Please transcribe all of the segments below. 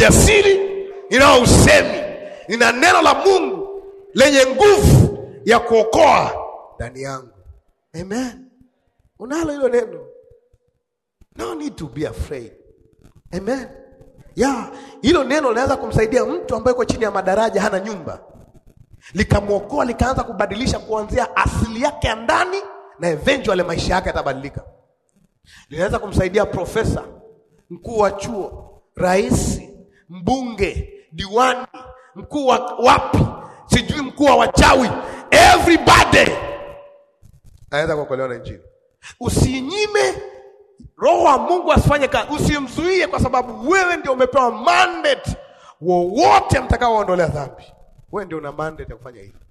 ujasiri, ninao usemi, nina neno la Mungu lenye nguvu ya kuokoa ndani yangu. Amen. Unalo hilo neno. No need to be afraid. Amen. Hilo neno linaweza kumsaidia mtu ambaye yuko chini ya madaraja, hana nyumba. Likamwokoa, likaanza kubadilisha kuanzia asili yake ya ndani, na eventually maisha yake yatabadilika. Linaweza kumsaidia profesa, mkuu wa chuo, rais, mbunge, diwani, mkuu wa wapi, sijui mkuu wa wachawi, everybody anaweza kuokolewa na Injili. Usinyime Roho wa Mungu asifanye kazi, usimzuie, kwa sababu wewe ndio umepewa mandate. Wowote mtakao waondolea dhambi, wewe ndio una mandate ya kufanya hivyo.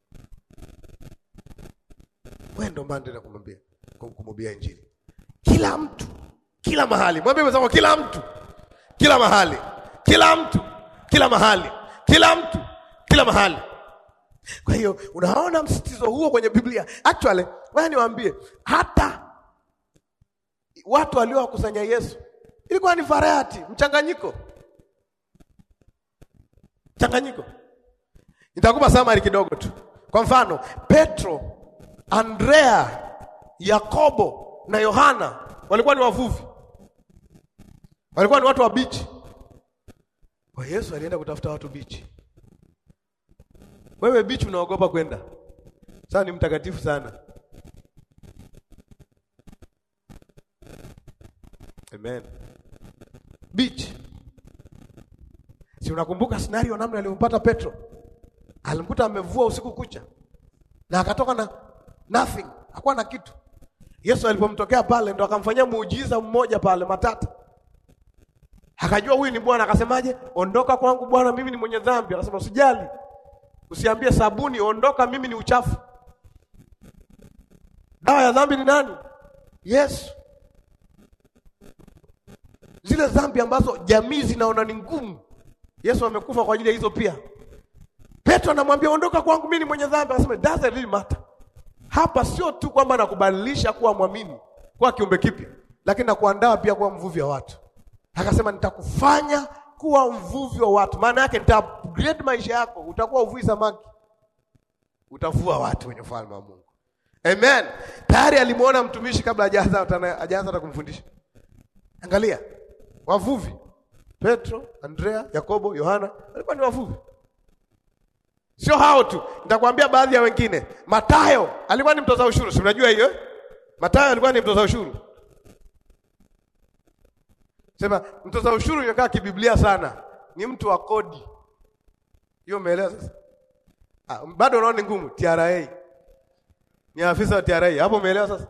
Wewe ndio mandate ya kumwambia Injili. Kila mtu, kila mahali. Mwambie mwenzako kila mtu, kila mahali. Kila mtu, kila mahali. Kila mtu, kila mahali. Kwa hiyo unaona msitizo huo kwenye Biblia. Actually, wewe niwaambie, hata watu waliowakusanya Yesu ilikuwa ni variety, mchanganyiko. Nitakupa summary kidogo tu. Kwa mfano, Petro, Andrea, Yakobo na Yohana walikuwa ni wavuvi. Walikuwa ni watu wa beach. Kwa Yesu alienda kutafuta watu beach. Wewe beach unaogopa kwenda. Sasa ni mtakatifu sana. Amen. Beach. Si unakumbuka scenario namna aliyompata Petro? Alimkuta amevua usiku kucha na akatoka na nothing, hakuwa na kitu. Yesu alipomtokea pale ndo akamfanyia muujiza mmoja pale matata. Akajua huyu ni Bwana, akasemaje? Ondoka kwangu Bwana, mimi ni mwenye dhambi. Akasema usijali. Usiambie sabuni, ondoka, mimi ni uchafu. Dawa ya dhambi ni nani? Yesu. Zile dhambi ambazo jamii zinaona ni ngumu, Yesu amekufa kwa ajili ya hizo pia. Petro anamwambia ondoka kwangu, mimi ni mwenye dhambi. Akasema doesn't really matter. Hapa sio tu kwamba nakubadilisha kuwa mwamini, kuwa kiumbe kipya, lakini nakuandaa pia kuwa mvuvi wa watu. Akasema nitakufanya kuwa mvuvi wa watu. Maana yake nita-upgrade maisha yako, utakuwa uvuvi samaki, utavua watu wenye ufalme wa Mungu. Amen. Tayari alimuona mtumishi kabla hajaanza hata kumfundisha. Angalia, wavuvi. Petro, Andrea, Yakobo, Yohana walikuwa ni wavuvi. Sio hao tu, nitakwambia baadhi ya wengine. Mathayo alikuwa ni mtoza ushuru, si unajua hiyo? Mathayo alikuwa ni mtoza ushuru. Sema mtoza ushuru inakaa kibiblia sana, ni mtu wa kodi. Hiyo umeelewa sasa? Bado unaona ni ngumu. TRA ni afisa wa TRA, hapo umeelewa sasa?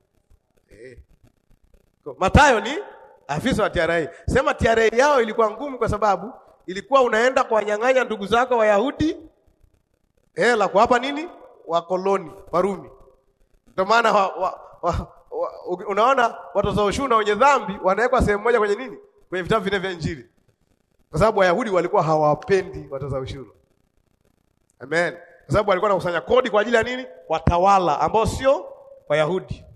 Mathayo ni afisa wa TRA. Sema TRA yao ilikuwa ngumu kwa sababu ilikuwa unaenda kuwanyang'anya ndugu zako Wayahudi hela kwa hapa nini? Wakoloni, Warumi. Ndio maana unaona watoza ushuru na wenye dhambi wanawekwa sehemu moja kwenye nini? Kwenye vitabu vile vya Injili. Kwa sababu Wayahudi walikuwa hawapendi watoza ushuru. Amen. Kwa sababu walikuwa wanakusanya kodi kwa ajili ya nini? Watawala ambao sio Wayahudi.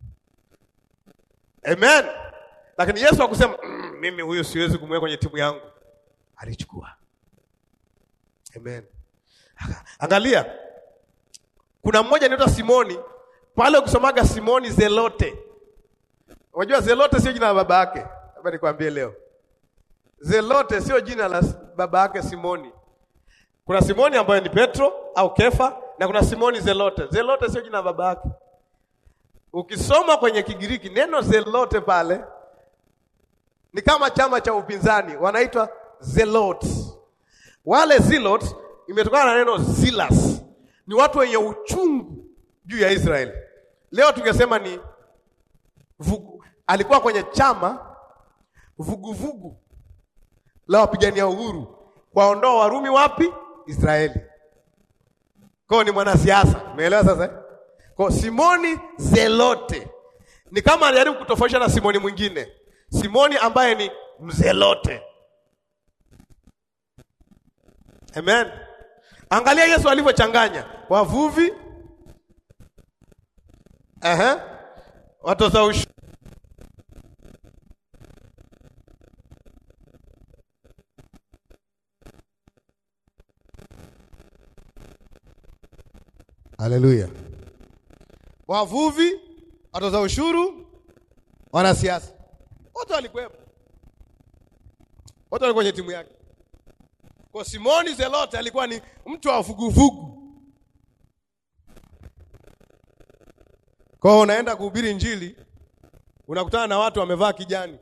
Amen. Lakini Yesu hakusema mimi huyu siwezi kumweka kwenye timu yangu. Alichukua. Amen. Angalia. Kuna mmoja anaitwa Simoni. Pale ukisomaga Simoni Zelote. Unajua Zelote sio jina la baba yake. Hapa nikwambie leo. Zelote sio jina la baba yake Simoni. Kuna Simoni ambaye ni Petro au Kefa, na kuna Simoni Zelote. Zelote sio jina la baba yake. Ukisoma kwenye Kigiriki neno Zelote pale ni kama chama cha upinzani, wanaitwa Zelotes. Wale Zelotes imetokana na neno zealous. Ni watu wenye uchungu juu ya Israeli. Leo tungesema ni alikuwa kwenye chama vuguvugu la wapigania uhuru kwaondoa Warumi wapi? Israeli. Kwa ni mwanasiasa. Umeelewa sasa? Kwa Simoni Zelote ni kama alijaribu kutofautisha na Simoni mwingine. Simoni ambaye ni mzelote. Amen. Angalia Yesu alivyochanganya wavuvi, watoza ushuru. Haleluya. Wavuvi, watoza ushuru, wanasiasa, wote walikuwepo. Wote walikuwa kwenye timu yake. Kwa Simoni Zelote alikuwa ni mtu wa vuguvugu. Kwa unaenda kuhubiri Injili, unakutana na watu wamevaa kijani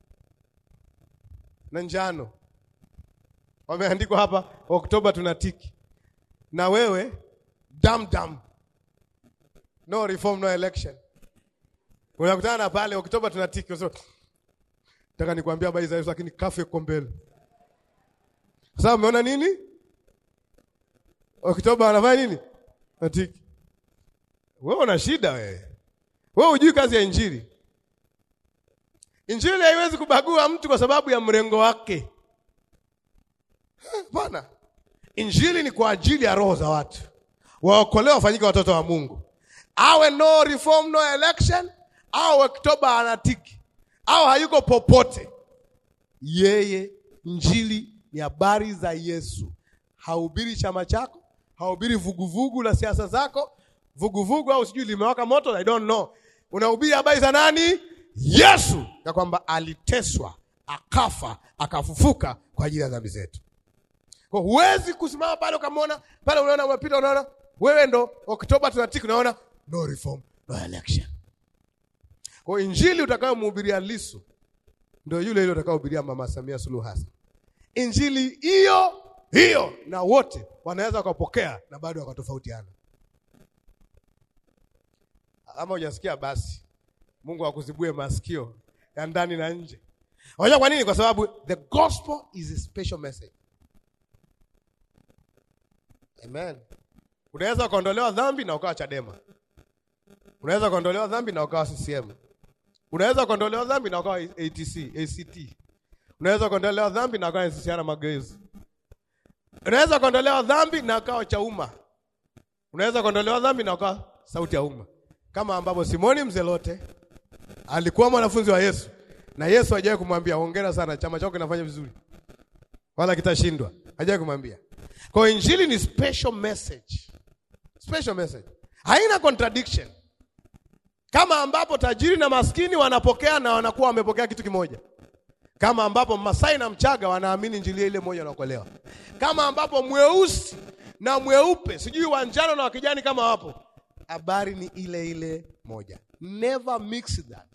na njano. Wameandikwa hapa Oktoba tunatiki. Na wewe dam. No reform, no election. Unakutana na pale Oktoba tunatiki. Nataka nikwambia habari za Yesu lakini kafe kwa mbele. Sasa umeona nini? Oktoba anafanya nini? Tunatiki. Wewe una shida wewe. Wewe hujui kazi ya Injili. Injili haiwezi kubagua mtu kwa sababu ya mrengo wake. Bwana. Injili ni kwa ajili ya roho za watu. Waokolewe wafanyike watoto wa Mungu. Awe no reform, no election, au Oktoba anatiki, au hayuko popote. Yeye Injili ni habari za Yesu. Hahubiri chama chako, hahubiri vuguvugu la siasa zako, vuguvugu au sijui limewaka moto, I don't know. Unahubiri habari za nani? Yesu, ya kwamba aliteswa, akafa, akafufuka kwa ajili ya dhambi zetu. Kwa huwezi kusimama pale ukamwona, pale unaona umepita unaona, wewe ndo Oktoba tunatiki unaona no reform, no election. Kwa Injili utakayomhubiria Lissu ndio yule yule utakayohubiria Mama Samia Suluhu Hassan. Injili hiyo na wote wanaweza kupokea na bado wakatofautiana. Ama hujasikia basi Mungu akuzibue masikio ya ndani na nje. Unajua kwa nini? Kwa sababu the gospel is a special message. Amen. Unaweza kuondolewa dhambi na ukawa Chadema. Unaweza kuondolewa dhambi na ukawa CCM. Unaweza kuondolewa dhambi na ukawa ACT. Unaweza kuondolewa dhambi na ukawa NCCR Mageuzi. Unaweza kuondolewa dhambi na ukawa Chauma. Unaweza kuondolewa dhambi na ukawa Sauti ya Umma. Kama ambapo Simoni Mzelote alikuwa mwanafunzi wa Yesu na Yesu hajawahi kumwambia hongera sana, chama chako kinafanya vizuri wala kitashindwa. Hajawahi kumwambia. Kwa Injili ni special message. Special message. Haina contradiction. Kama ambapo tajiri na maskini wanapokea na wanakuwa wamepokea kitu kimoja. Kama ambapo Masai na Mchaga wanaamini Injili ile moja wanaokolewa. Kama ambapo mweusi na mweupe, sijui wa njano na wa kijani kama wapo, habari ni ile moja. Never mix that.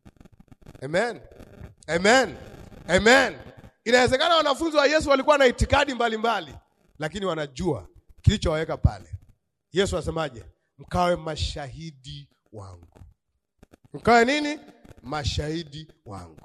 Amen. Amen. Amen. Inawezekana wanafunzi wa Yesu walikuwa na itikadi mbalimbali, lakini wanajua kilichowaweka pale. Yesu asemaje? Mkawe mashahidi wangu. Mkawe nini? Mashahidi wangu.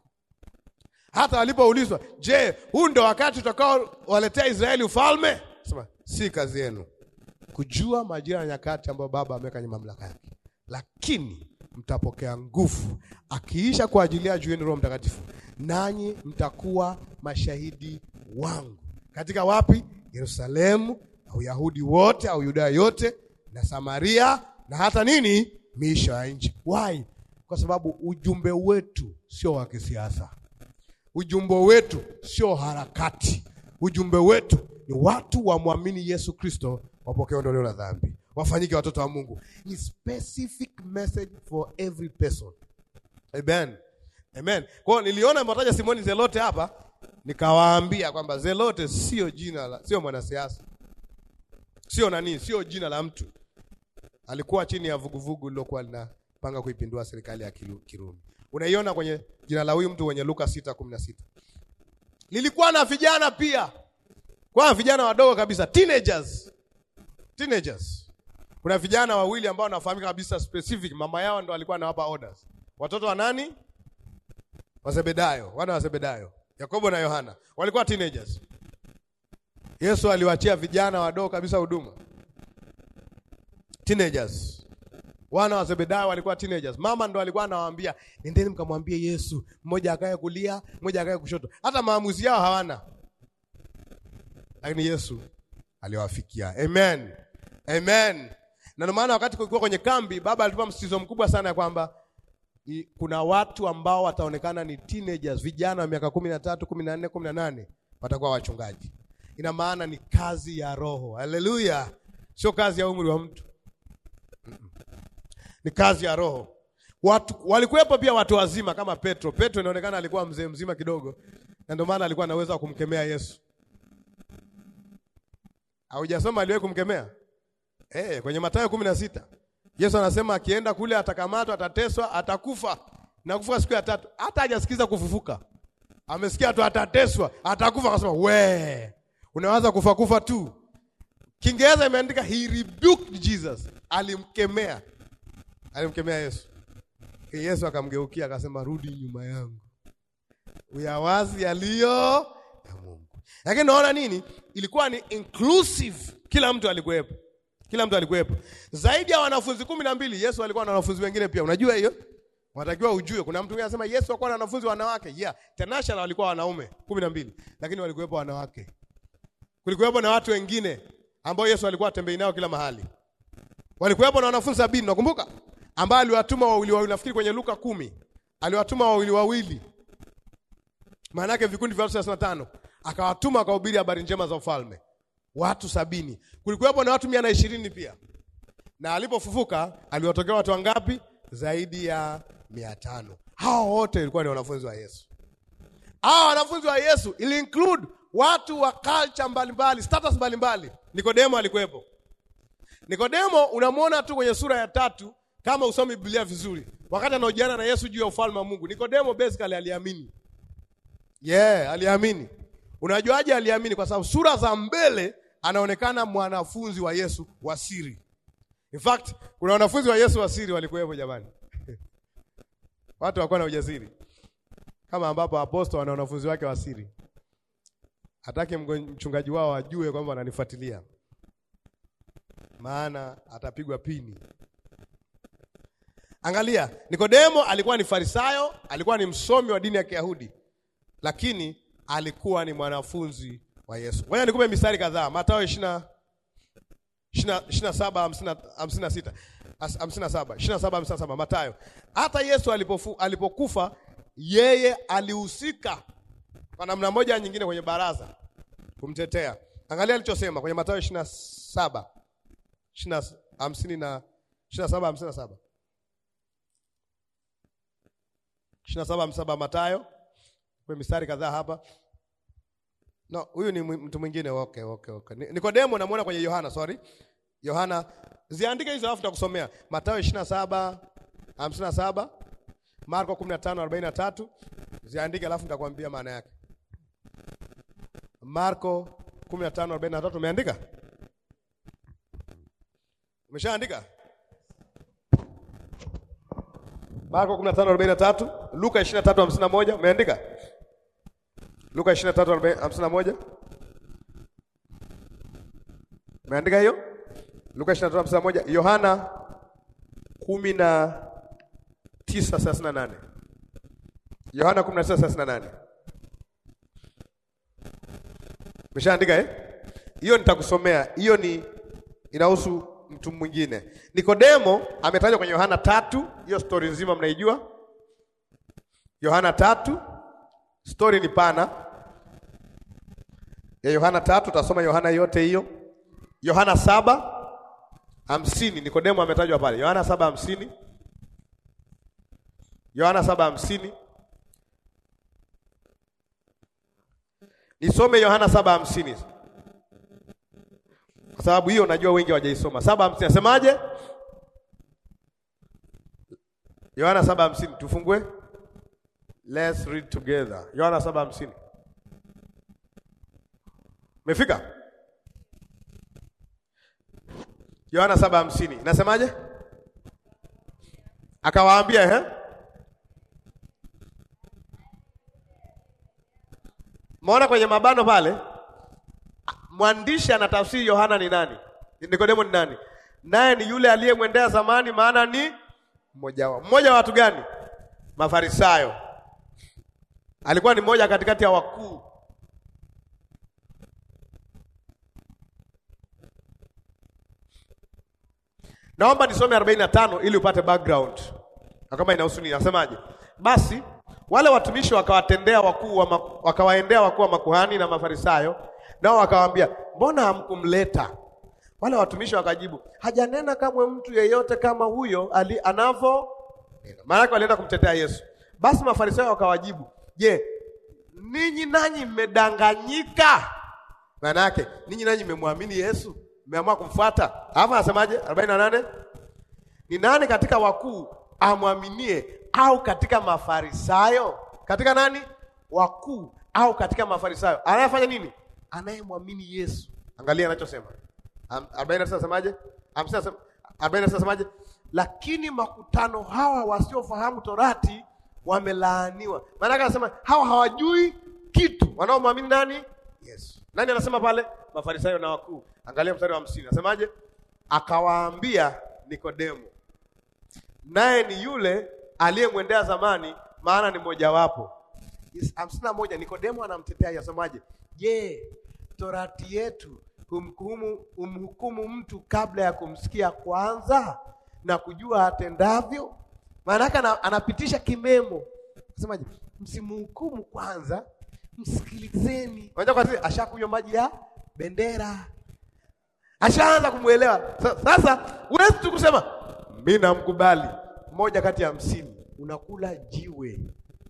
Hata alipoulizwa, je, huu ndio wakati utakao waletea Israeli ufalme? Sema, si kazi yenu kujua majira na nyakati ambayo Baba ameweka kwenye mamlaka yake. Lakini mtapokea nguvu akiisha kwa ajili ya juu yenu Roho Mtakatifu. Nanyi mtakuwa mashahidi wangu. Katika wapi? Yerusalemu, na Uyahudi wote au Yudea yote, na Samaria, na hata nini? Miisho ya nchi. Why? Kwa sababu ujumbe wetu sio wa kisiasa. Ujumbe wetu sio harakati. Ujumbe wetu ni watu wamwamini Yesu Kristo, wapokee ondoleo la dhambi, wafanyike watoto wa Mungu. Ni specific message for every person. Amen. Amen. Kwa niliona mtaja Simoni Zelote hapa, nikawaambia kwamba Zelote sio jina la, sio mwanasiasa. Sio jina la mtu. Alikuwa chini ya vuguvugu lilokuwa linapanga kuipindua serikali ya Kirumi. Unaiona kwenye jina la huyu mtu wenye Luka 6:16. Lilikuwa na vijana pia. Kwa vijana wadogo kabisa, teenagers. Kuna vijana wawili ambao wanafahamika kabisa specific, mama yao ndo alikuwa anawapa orders. Watoto wa nani? Wa Zebedayo, wana wa Zebedayo, Yakobo na Yohana. Walikuwa teenagers. Yesu aliwaachia vijana wadogo kabisa huduma. Teenagers. Wana wa Zebedayo walikuwa teenagers. Mama ndo alikuwa anawaambia, nendeni mkamwambie Yesu, mmoja akae kulia, mmoja akae kushoto. Hata maamuzi yao hawana. Lakini Yesu aliwafikia. Amen. Amen. Na ndio maana wakati kulikuwa kwenye kambi, Baba alitupa msisitizo mkubwa sana ya kwamba kuna watu ambao wataonekana ni teenagers, vijana wa miaka 13, 14, 18 watakuwa wachungaji. Ina maana ni kazi ya Roho. Haleluya. Sio kazi ya umri wa mtu. Ni kazi ya Roho. Watu walikuwepo pia watu wazima kama Petro. Petro inaonekana alikuwa mzee mzima kidogo. Na ndio maana alikuwa anaweza kumkemea Yesu. Haujasoma aliwahi kumkemea? Kwenye Mathayo 16. Yesu anasema akienda kule atakamatwa, atateswa, atakufa. Na kufa siku ya 3. Hata hajasikiza kufufuka. Amesikia tu atateswa, atakufa, akasema, "We, unawaza kufa tu." Kiingereza imeandika he rebuked Jesus. Alimkemea Yesu. Yesu akamgeukia akasema, "Rudi nyuma yangu. Uyawazi yaliyo ya Mungu." Lakini naona nini? Ilikuwa ni inclusive. Kila mtu alikuwepo. Zaidi ya wanafunzi 12, Yesu alikuwa na wanafunzi wengine pia. Unajua hiyo? Unatakiwa ujue. Kuna mtu mwingine anasema Yesu alikuwa na wanafunzi wanawake. Yeah, International walikuwa wanaume 12, lakini walikuwepo wanawake. Kulikuwepo na watu wengine ambao Yesu alikuwa atembei nao kila mahali. Walikuwepo na wanafunzi 70, nakumbuka? Ambao aliwatuma wawili, nafikiri kwenye Luka 10. Aliwatuma wawili. Maana yake vikundi vya 35. Akawatuma akahubiri habari njema za ufalme. Watu 70. Kulikuwepo na watu 120 pia. Na alipofufuka aliwatokea watu wangapi? Zaidi ya 500. Hao wote walikuwa ni wanafunzi wa Yesu. Hao wanafunzi wa Yesu ili include watu wa culture mbalimbali, status mbalimbali. Nikodemo alikuwepo. Nikodemo unamuona tu kwenye sura ya 3 kama usomi Biblia vizuri. Wakati anahojiana na Yesu juu ya ufalme wa Mungu, Nikodemo basically aliamini. Aliamini. Unajuaje aliamini? Kwa sababu sura za mbele anaonekana mwanafunzi wa Yesu wa siri. In fact, kuna wanafunzi wa Yesu wa siri walikuwepo jamani. Watu wako na ujasiri. Kama ambapo apostol ana wanafunzi wake wa siri. Hataki mchungaji wao ajue kwamba ananifuatilia. Maana atapigwa pini. Angalia, Nikodemo alikuwa ni Farisayo, alikuwa ni msomi wa dini ya Kiyahudi. Lakini alikuwa ni mwanafunzi wa Yesu. Ngoja nikupe mistari kadhaa. Mathayo 27:57 Mathayo. Hata Yesu alipokufa yeye alihusika kwa namna moja nyingine kwenye baraza kumtetea. Angalia alichosema kwenye Mathayo 27:57 Mathayo. Kwa mistari kadhaa hapa. No, huyu ni mtu mwingine. Okay. Nikodemo namuona kwenye Yohana. Ziandike hizo alafu tutakusomea. Mathayo 27:57, Marko 15:43. Ziandike alafu nitakwambia maana yake. Marko 15:43 umeandika? Umeshaandika? Marko 15:43, Luka 23:51 umeandika? Luka 23:51. Umeandika hiyo? Luka 23:51, Yohana 19:38. Yohana 19:38. Umeshaandika Hiyo nitakusomea. Hiyo inahusu mtu mwingine. Nikodemo ametajwa kwenye Yohana 3, hiyo story nzima mnaijua. Yohana 3, story ni pana. Ya Yohana 3 tutasoma Yohana yote hiyo. Yohana 7:50 Nikodemo ametajwa pale. Yohana 7:50. Yohana 7:50. Nisome Yohana 7:50. Kwa sababu hiyo najua wengi hawajaisoma. 7:50 nasemaje? Yohana 7:50 tufungue. Let's read together. Yohana 7:50. Umefika? Yohana 7:50. Nasemaje? Akawaambia Maona kwenye mabano pale mwandishi anatafsiri Yohana ni nani? Nikodemo ni nani? Naye ni yule aliyemwendea zamani, maana ni mmoja wa watu gani? Mafarisayo. Alikuwa ni mmoja katikati ya wakuu. Naomba nisome 45 ili upate background. Kama inahusu nini? Nasemaje? Basi wale watumishi wakawaendea wakuu wa makuhani na Mafarisayo, nao wakawaambia, "Mbona hamkumleta?" Wale watumishi wakajibu, hajanena kamwe mtu yeyote kama huyo anavyo. Maana yake walienda kumtetea Yesu. Basi Mafarisayo wakawajibu, je, ninyi nanyi mmedanganyika? Maana yake ninyi nanyi mmemwamini Yesu, mmeamua kumfuata. Hapa anasemaje 48? Ni nani katika wakuu amwaminie au katika Mafarisayo? Katika nani? Wakuu au katika Mafarisayo? Anayefanya nini? Anayemwamini Yesu. Angalia anachosema. 49 anasemaje? 50 anasemaje? Lakini makutano hawa wasiofahamu Torati wamelaaniwa. Maana anasema hawa hawajui kitu. Wanaomwamini nani? Yesu. Nani anasema pale? Mafarisayo na wakuu. Angalia mstari wa 50. Anasemaje? Akawaambia Nikodemo, naye ni yule aliyemwendea zamani, maana ni mmoja wapo. 51 Nikodemo anamtetea, yasemaje? Je, Torati yetu humhukumu mtu kabla ya kumsikia kwanza na kujua atendavyo? Maana yake anapitisha kimemo. Anasemaje? Msimhukumu kwanza, msikilizeni. Unajua kwa nini? Ashakunywa maji ya bendera. Ashaanza kumuelewa. Sasa huwezi tu kusema mimi namkubali mmoja kati ya 50, unakula jiwe.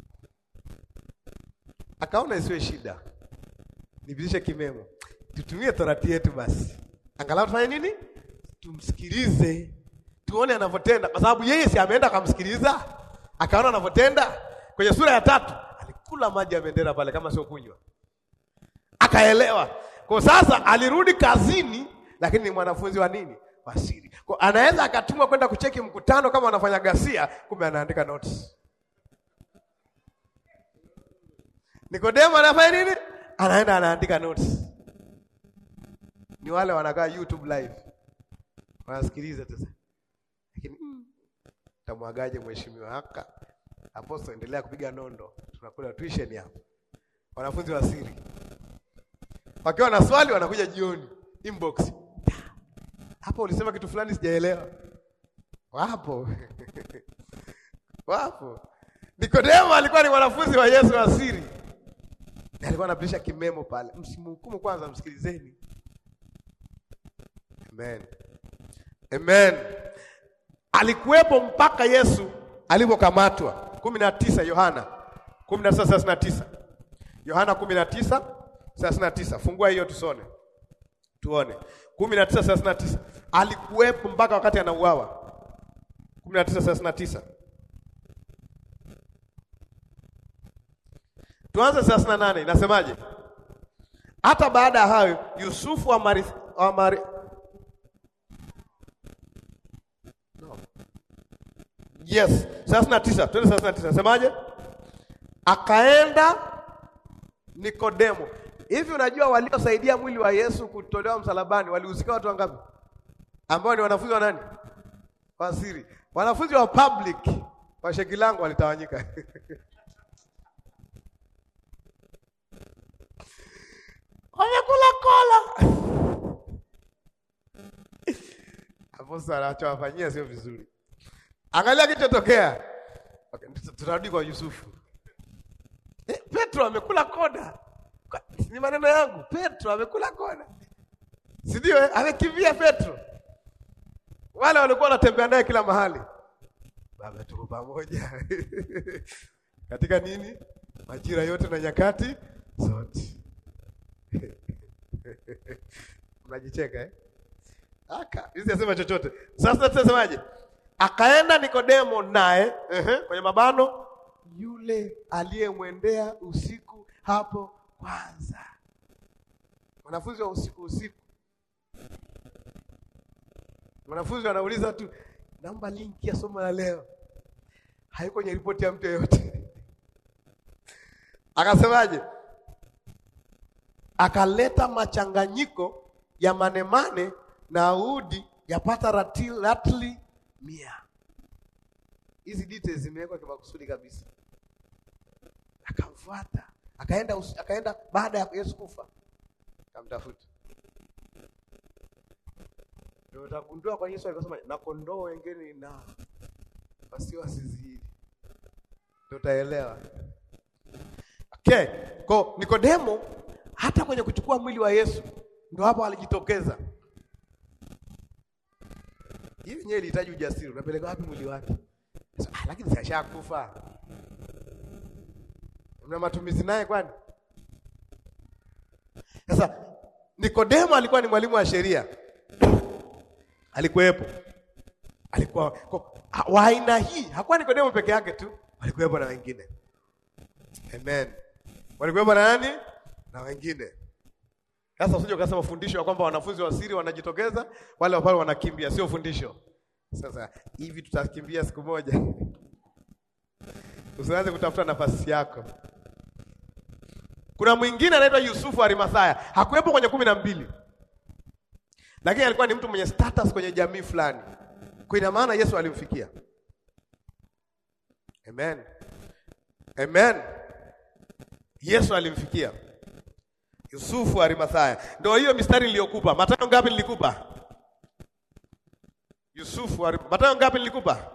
Akaona isiwe shida, nipitishe kimemo, tutumie Torati yetu basi. Angalau tufanye nini? Tumsikilize, tuone anavyotenda, kwa sababu yeye si ameenda akamsikiliza, akaona anavyotenda. Kwenye sura ya 3 alikula maji ya bendera pale kama sio kunywa. Akaelewa. Kwa sasa alirudi kazini, lakini ni mwanafunzi wa nini? Wa siri. Kwa anaweza akatumwa kwenda kucheki mkutano kama wanafanya ghasia, kumbe anaandika notes. Nikodemo anafanya nini? Anaenda anaandika notes. Ni wale wanakaa YouTube live, wanasikiliza sasa. Lakini tamwagaje mheshimiwa haka? Apostle endelea kupiga nondo. Tunakula tuition hapo. Wanafunzi wa siri. Wakiwa na swali wanakuja jioni inbox. Hapo ulisema kitu fulani sijaelewa. Wapo. Wapo. Nikodemo alikuwa ni mwanafunzi wa Yesu wa siri. Na alikuwa anapitisha kimemo pale. Msimhukumu kwanza, msikilizeni. Amen. Amen. Alikuwepo mpaka Yesu alipokamatwa. 19 Yohana 19:39. Yohana 19:39. Fungua hiyo tusone. Tuone. 19:39. Alikuwepo mpaka wakati anauawa. 19:39. Tuanze 38. Inasemaje? Hata baada ya hayo Yusufu wa Yes, 39. Twende 39. Nasemaje? Akaenda Nikodemo. Hivi unajua waliosaidia mwili wa Yesu kutolewa msalabani walihusika watu wangapi? Ambao ni wanafunzi wa nani? Wa siri. Wanafunzi wa public wa Shekilango walitawanyika. Wamekula kola. Hapo sasa anachowafanyia sio vizuri. Angalia kilichotokea. Okay, tutarudi kwa Yusufu. Petro amekula koda. Ni maneno yangu. Petro amekula koda. Si ndio? Amekimbia Petro. Wale walikuwa wanatembea naye kila mahali. Baba tuko pamoja. Katika nini? Majira yote na nyakati zote. Unajicheka eh? Hizi yasema chochote. Sasa tutasemaje? Akaenda Nikodemo naye, kwenye mabano, yule aliyemwendea usiku hapo kwanza. Wanafunzi wa usiku. Wanafunzi wanauliza tu, naomba link ya somo la leo. Haiko kwenye ripoti ya mtu yeyote. Akasemaje? Akaleta machanganyiko ya manemane na udi yapata ratili 100. Hizi details zimewekwa kwa makusudi kabisa. Akamfuata. Akaenda baada ya Yesu kufa. Akamtafuta. Ndio utagundua kwa Yesu alikosema na kondoo wengine na basi wasizidi. Ndio utaelewa. Okay, kwa Nikodemo hata kwenye kuchukua mwili wa Yesu ndio hapo alijitokeza. Hii yenyewe ilihitaji ujasiri. Unapeleka wapi mwili wake? Lakini sashakufa. Una matumizi naye kwani? Sasa Nikodemo alikuwa ni mwalimu wa sheria. Alikuwepo. Alikuwa wa aina hii. Hakuwa Nikodemo peke yake tu, walikuwepo na wengine. Amen. Walikuwepo na nani? Na wengine. Sasa usije ukasema fundisho ya kwamba wanafunzi wa siri wanajitokeza, wale wapale wanakimbia, sio fundisho. Sasa hivi tutakimbia siku moja. Usianze kutafuta nafasi yako. Kuna mwingine anaitwa Yusufu Arimathaya. Hakuwepo kwenye 12. Lakini alikuwa ni mtu mwenye status kwenye jamii fulani. Kwa ina maana Yesu alimfikia. Amen. Amen. Yesu alimfikia. Yusufu Arimathaya. Ndio hiyo mistari niliyokupa. Mathayo ngapi nilikupa? Yusufu Mathayo ngapi nilikupa?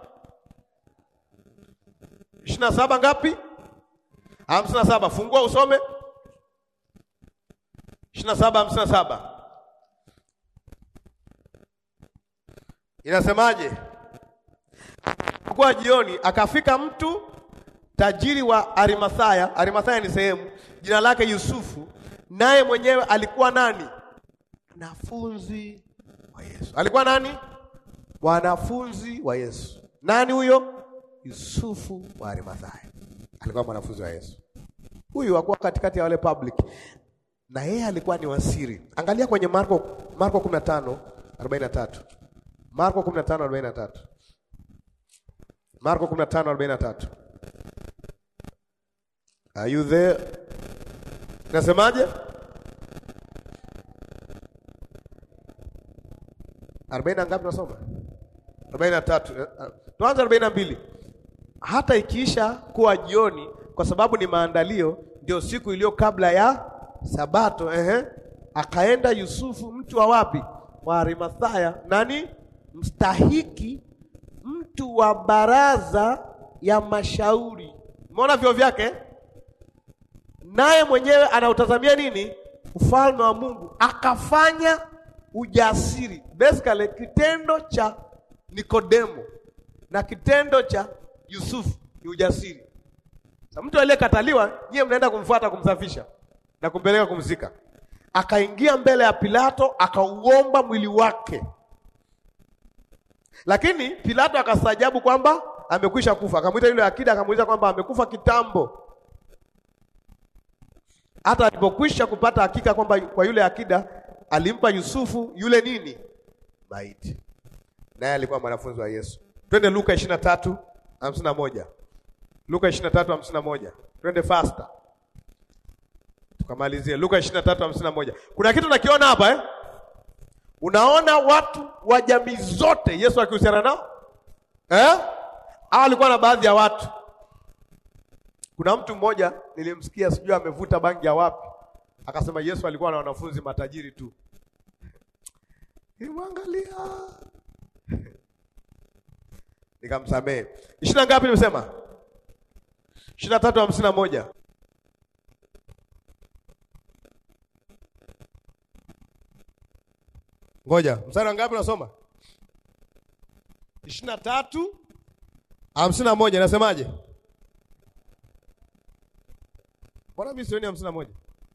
27 ngapi? 57. Fungua usome. 27:57. Inasemaje? Kwa jioni akafika mtu tajiri wa Arimathaya. Arimathaya ni sehemu. Jina lake Yusufu. Naye mwenyewe alikuwa nani? Mwanafunzi wa Yesu. Alikuwa nani? Mwanafunzi wa Yesu. Nani huyo? Yusufu wa Arimathaya. Alikuwa mwanafunzi wa Yesu. Huyu hakuwa katikati ya wale public. Na yeye alikuwa ni wasiri. Angalia kwenye Marko 15:43. Marko 15:43. Marko 15:43. Are you there? Nasemaje? 40 ngapi nasoma? 43. Tuanze 42. Hata ikiisha kuwa jioni, kwa sababu ni maandalio, ndio siku iliyo kabla ya Sabato, akaenda Yusufu mtu wa wapi? Wa Arimathaya. Nani? Mstahiki, mtu wa baraza ya mashauri. Umeona vyo vyake? Naye mwenyewe anautazamia nini? Ufalme wa Mungu. Akafanya ujasiri. Basically kitendo cha Nikodemo na kitendo cha Yusufu ni ujasiri. Sasa mtu aliyekataliwa, nyie mnaenda kumfuata kumsafisha na kumpeleka kumzika. Akaingia mbele ya Pilato, akauomba mwili wake. Lakini Pilato akastajabu kwamba amekwisha kufa. Akamuita yule akida, akamuuliza kwamba amekufa kitambo. Hata alipokwisha kupata hakika kwamba kwa yule akida alimpa Yusufu yule nini? Maiti. Naye alikuwa mwanafunzi wa Yesu. Twende Luka 23:51. Luka 23:51. Twende faster. Tukamalizie Luka 23:51. Kuna kitu nakiona hapa Unaona watu wa jamii zote Yesu akihusiana nao? Alikuwa na baadhi ya watu. Kuna mtu mmoja nilimsikia sijui amevuta bangi ya wapi. Akasema Yesu alikuwa na wanafunzi matajiri tu. Nimwangalia. Nikamsamehe. 20 ngapi nimesema? 23:51. Ngoja, mstari ngapi unasoma? 23:51 nasemaje? Bwana mimi sioni 51.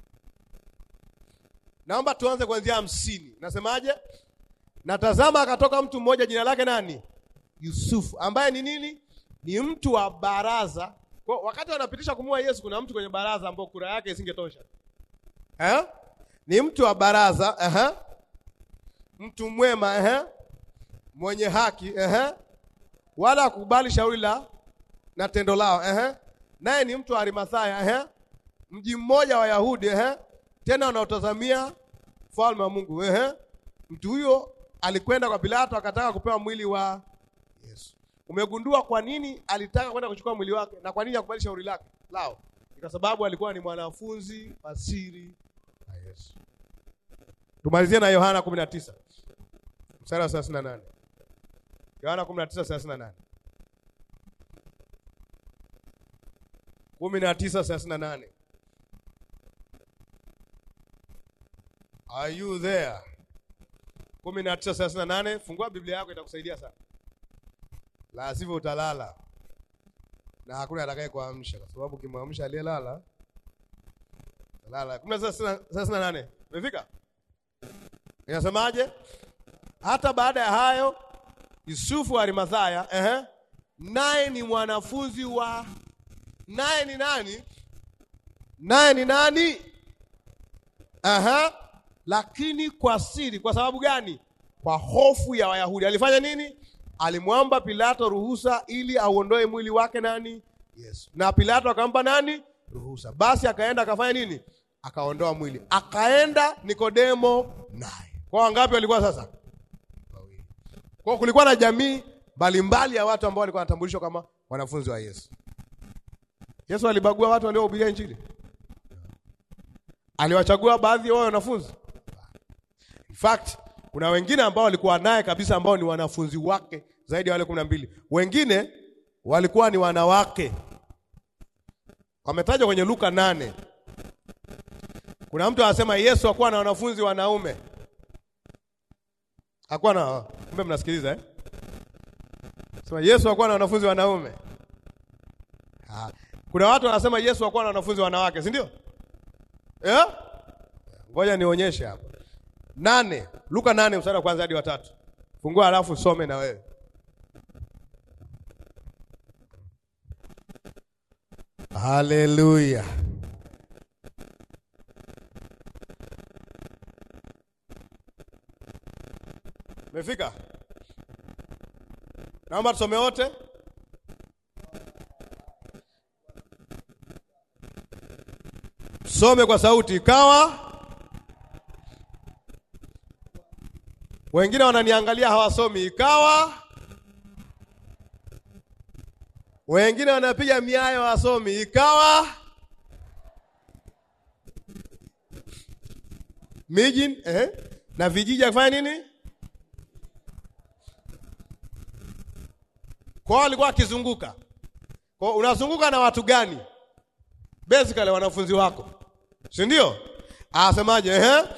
Naomba tuanze kuanzia 50. Nasemaje? Natazama akatoka mtu mmoja jina lake nani? Yusufu, ambaye ni nini? Ni mtu wa baraza. Kwa wakati wanapitisha kumua Yesu kuna mtu kwenye baraza ambao kura yake isingetosha. Ni mtu wa baraza, mtu mwema, mwenye haki, wala kukubali shauri la na tendo lao, naye ni mtu wa Arimathaya, mji mmoja wa Yahudi, tena wanaotazamia ufalme wa Mungu, Mtu huyo alikwenda kwa Pilato akataka kupewa mwili wa Yesu. Umegundua kwa nini alitaka kwenda kuchukua mwili wake na kwa nini hakubali shauri lake lao? Kwa sababu alikuwa ni mwanafunzi wa siri wa Yesu. Tumalizie na Yohana 19. Mstari wa 38. Yohana 19:38. 19:38. Are you there? 19:38. Fungua Biblia yako, itakusaidia sana. La sivyo utalala. Na hakuna atakaye kuamsha, kwa sababu kimwamsha aliyelala lala. 19:38. Umefika? Inasemaje? Hata baada ya hayo Yusufu wa Arimathaya, naye ni mwanafunzi wa, naye ni nani? Naye ni nani? Lakini kwa siri. Kwa sababu gani? Kwa hofu ya Wayahudi. Alifanya nini? Alimwomba Pilato ruhusa ili auondoe mwili wake nani? Yesu. Na Pilato akampa nani? Ruhusa. Basi akaenda akafanya nini? Akaondoa mwili. Akaenda Nikodemo naye. Kwa wangapi walikuwa sasa? Wawili. Kwa kulikuwa na jamii mbalimbali ya watu ambao walikuwa wanatambulishwa kama wanafunzi wa Yesu. Yesu alibagua watu waliohubiria Injili? Aliwachagua baadhi ya wao wanafunzi? In fact, kuna wengine ambao walikuwa naye kabisa ambao ni wanafunzi wake zaidi ya wale 12. Wengine walikuwa ni wanawake. Wametajwa kwenye Luka 8. Kuna mtu anasema Yesu hakuwa na wanafunzi wanaume. Hakuwa na, kumbe mnasikiliza Sema Yesu hakuwa na wanafunzi wanaume. Kuna watu wanasema Yesu hakuwa na wanafunzi wanawake, si ndio? Ngoja nionyeshe hapa. 8, Luka 8 mstari wa kwanza hadi wa 3. Fungua alafu some na wewe. Haleluya. Umefika? Naomba tusome wote. Some kwa sauti. Ikawa, wengine wananiangalia hawasomi. Ikawa, wengine wanapiga miayo hawasomi. Ikawa, miji na vijiji kufanya nini? Kwa alikuwa akizunguka. Kwa unazunguka na watu gani? Basically wanafunzi wako. Si ndio? Asemaje?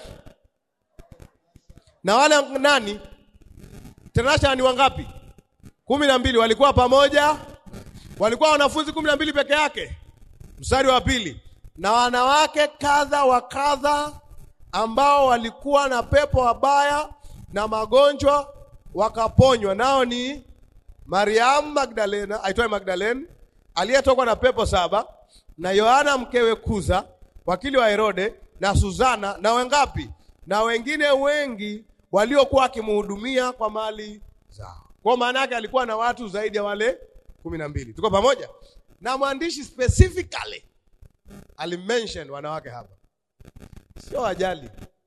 Na wale nani? Tenasha ni wangapi? 12 walikuwa pamoja. Walikuwa wanafunzi 12 peke yake. Mstari wa 2. Na wanawake kadha wa kadha ambao walikuwa na pepo wabaya na magonjwa wakaponywa. Nao ni Mariamu Magdalena, aitwaye Magdalene, aliyetokwa na pepo 7, na Yohana mkewe Kuza, wakili wa Herode, na Suzana, na wengapi? Na wengine wengi waliokuwa akimhudumia kwa mali zao. Kwa maana yake alikuwa na watu zaidi ya wale 12. Tuko pamoja? Na mwandishi specifically alimention wanawake hapa. Sio ajali.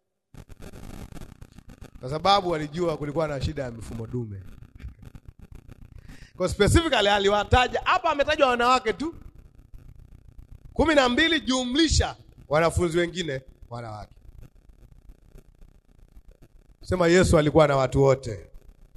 Kwa sababu walijua kulikuwa na shida ya mifumo dume. Kwa specifically aliwataja hapa, ametajwa wanawake tu 12 jumlisha wanafunzi wengine wanawake. Sema Yesu alikuwa na watu wote.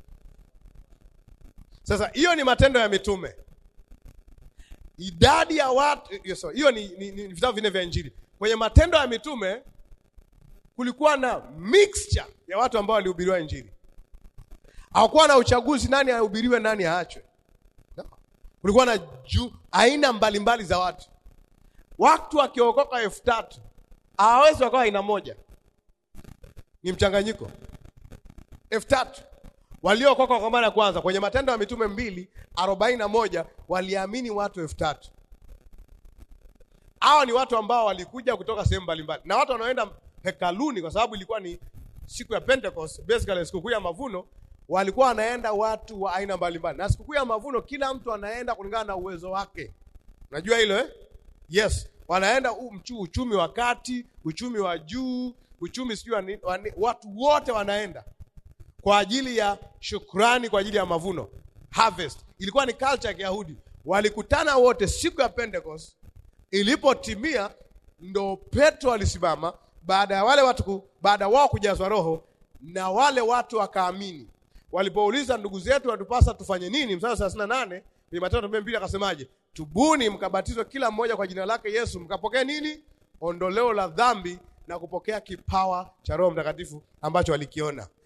Sasa hiyo ni Matendo ya Mitume. Idadi ya watu hiyo ni vitabu vinne vya Injili. Kwenye Matendo ya Mitume kulikuwa na mixture ya watu ambao walihubiriwa Injili. Hakuwa na uchaguzi nani ahubiriwe nani aachwe. No. Kulikuwa na aina mbalimbali za watu. Watu wakiokoka 3000 hawawezi wakawa aina moja. Ni mchanganyiko. 3000 waliokoka kwa mara ya kwanza kwenye Matendo ya Mitume 2:41 waliamini watu 3000. Hao ni watu ambao walikuja kutoka sehemu mbalimbali. Na watu wanaoenda hekaluni kwa sababu ilikuwa ni siku ya Pentecost, basically sikukuu ya mavuno, walikuwa wanaenda watu wa aina mbalimbali. Na sikukuu ya mavuno kila mtu anaenda kulingana na uwezo wake. Unajua hilo Yes, wanaenda uchumi wa kati, uchumi wa juu, uchumi sijui watu wote wanaenda kwa ajili ya shukrani, kwa ajili ya mavuno, harvest. Ilikuwa ni culture ya Kiyahudi. Walikutana wote siku ya Pentecost. Ilipotimia ndo Petro alisimama baada ya wale watu baada wao kujazwa roho, na wale watu wakaamini. Walipouliza ndugu zetu watupasa tufanye nini? Mstari 38 ni Matendo 2 akasemaje? Tubuni mkabatizwe kila mmoja kwa jina lake Yesu, mkapokea nini? Ondoleo la dhambi, na kupokea kipawa cha Roho Mtakatifu ambacho walikiona.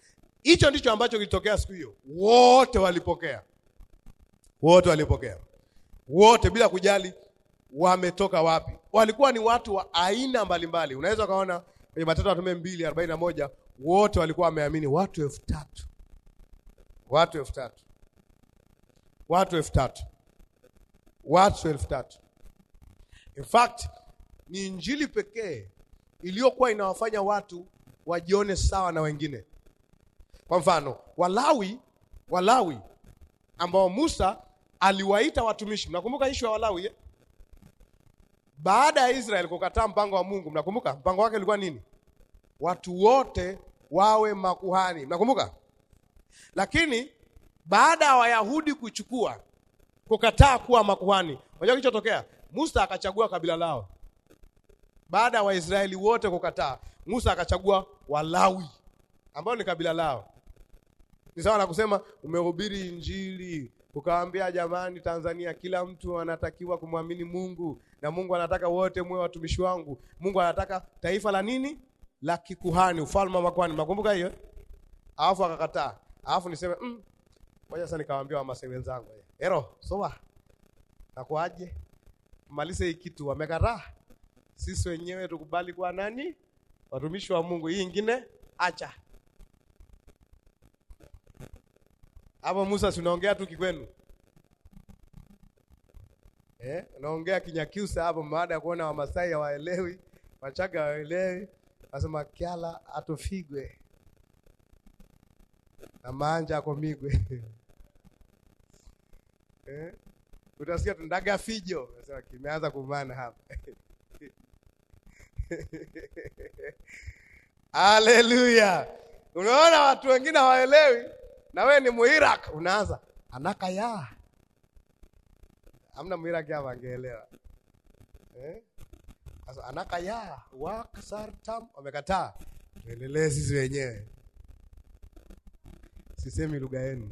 Hicho ndicho ambacho kilitokea siku hiyo. Wote walipokea. Wote walipokea. Wote bila kujali wametoka wapi. Walikuwa ni watu wa aina mbalimbali. Unaweza kaona kwenye Matendo ya Mitume 2:41 wote walikuwa wameamini, watu 3000. Watu 3000. Watu 3000. Watu 3000. In fact, ni injili pekee iliyokuwa inawafanya watu wajione sawa na wengine. Kwa mfano, Walawi ambao Musa aliwaita watumishi. Mnakumbuka issue ya Walawi? Baada ya Israeli kukataa mpango wa Mungu, mnakumbuka? Mpango wake ulikuwa nini? Watu wote wawe makuhani. Mnakumbuka? Lakini baada ya Wayahudi kukataa kuwa makuhani, unajua kilichotokea? Musa akachagua kabila lao. Baada ya Waisraeli wote kukataa, Musa akachagua Walawi ambao ni kabila lao. Ni sawa na kusema umehubiri injili, ukawaambia jamani Tanzania kila mtu anatakiwa kumwamini Mungu na Mungu anataka wote mwe watumishi wangu. Mungu anataka taifa la nini? La kikuhani, ufalme wa makuhani. Mnakumbuka hiyo? Alafu akakataa. Alafu niseme ngoja sasa nikawaambia wamasai wenzangu. Soba. Nakuaje? Malize hii kitu, wamekataa. Sisi wenyewe tukubali kwa nani? Watumishi wa Mungu. Hii nyingine acha. Hapo Musa tunaongea tu kikwenu. Unaongea Kinyakyusa hapo baada ya kuona Wamasai hawaelewi, Wachaga hawaelewi, nasema kiala atofigwe. Na manja akomigwe. Utasikia tundaga fijo, nasema kimeanza kumana hapa. Haleluya. Unaona watu wengine hawaelewi na wewe ni Muirak unaanza anaka ya. Hamna Muirak hapa angeelewa. Sasa anaka ya waksartam wamekataa. Tuendelee sisi wenyewe. Sisemi lugha yenu.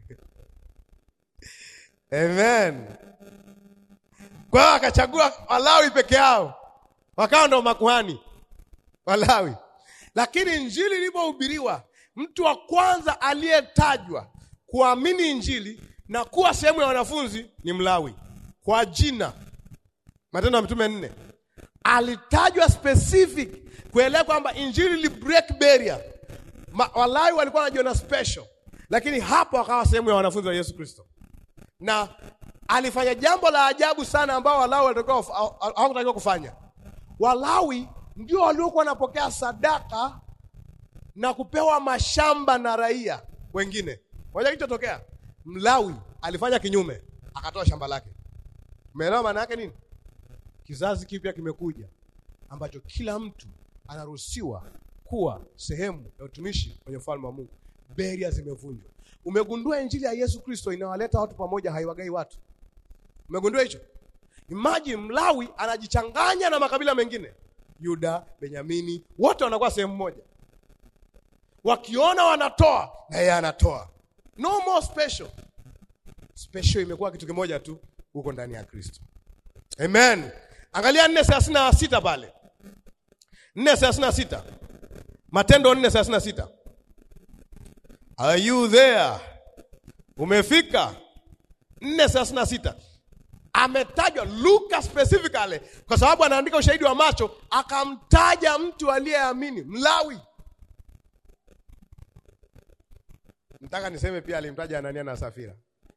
Amen. Kwa akachagua Walawi peke yao. Wakawa ndio makuhani Walawi. Lakini injili ilipohubiriwa, mtu wa kwanza aliyetajwa kuamini injili na kuwa sehemu ya wanafunzi ni Mlawi. Kwa jina. Matendo ya Mitume 4. Alitajwa specific kueleza kwamba injili li break barrier. Walawi walikuwa wanajiona special, lakini hapo akawa sehemu ya wanafunzi wa Yesu Kristo. Na alifanya jambo la ajabu sana ambao Walawi hawakutakiwa kufanya. Walawi ndio waliokuwa wanapokea sadaka na kupewa mashamba na raia wengine. Unajua kilichotokea? Mlawi alifanya kinyume, akatoa shamba lake. Umeelewa maana yake nini? Kizazi kipya kimekuja ambacho kila mtu anaruhusiwa kuwa sehemu ya utumishi kwenye ufalme wa Mungu. Beria zimevunjwa. Umegundua injili ya Yesu Kristo inawaleta watu pamoja, haiwagai watu. Umegundua hicho? Imagine Mlawi anajichanganya na makabila mengine. Yuda, Benyamini, wote wanakuwa sehemu moja. Wakiona wanatoa, na yeye anatoa. No more special. Special imekuwa kitu kimoja tu huko ndani ya Kristo. Amen. Angalia 4:36 pale. 4:36. Matendo 4:36. Are you there? Umefika? 4:36. Ametajwa Luka specifically kwa sababu anaandika ushahidi wa macho, akamtaja mtu aliyeamini, Mlawi. Nataka niseme pia alimtaja Anania na Safira.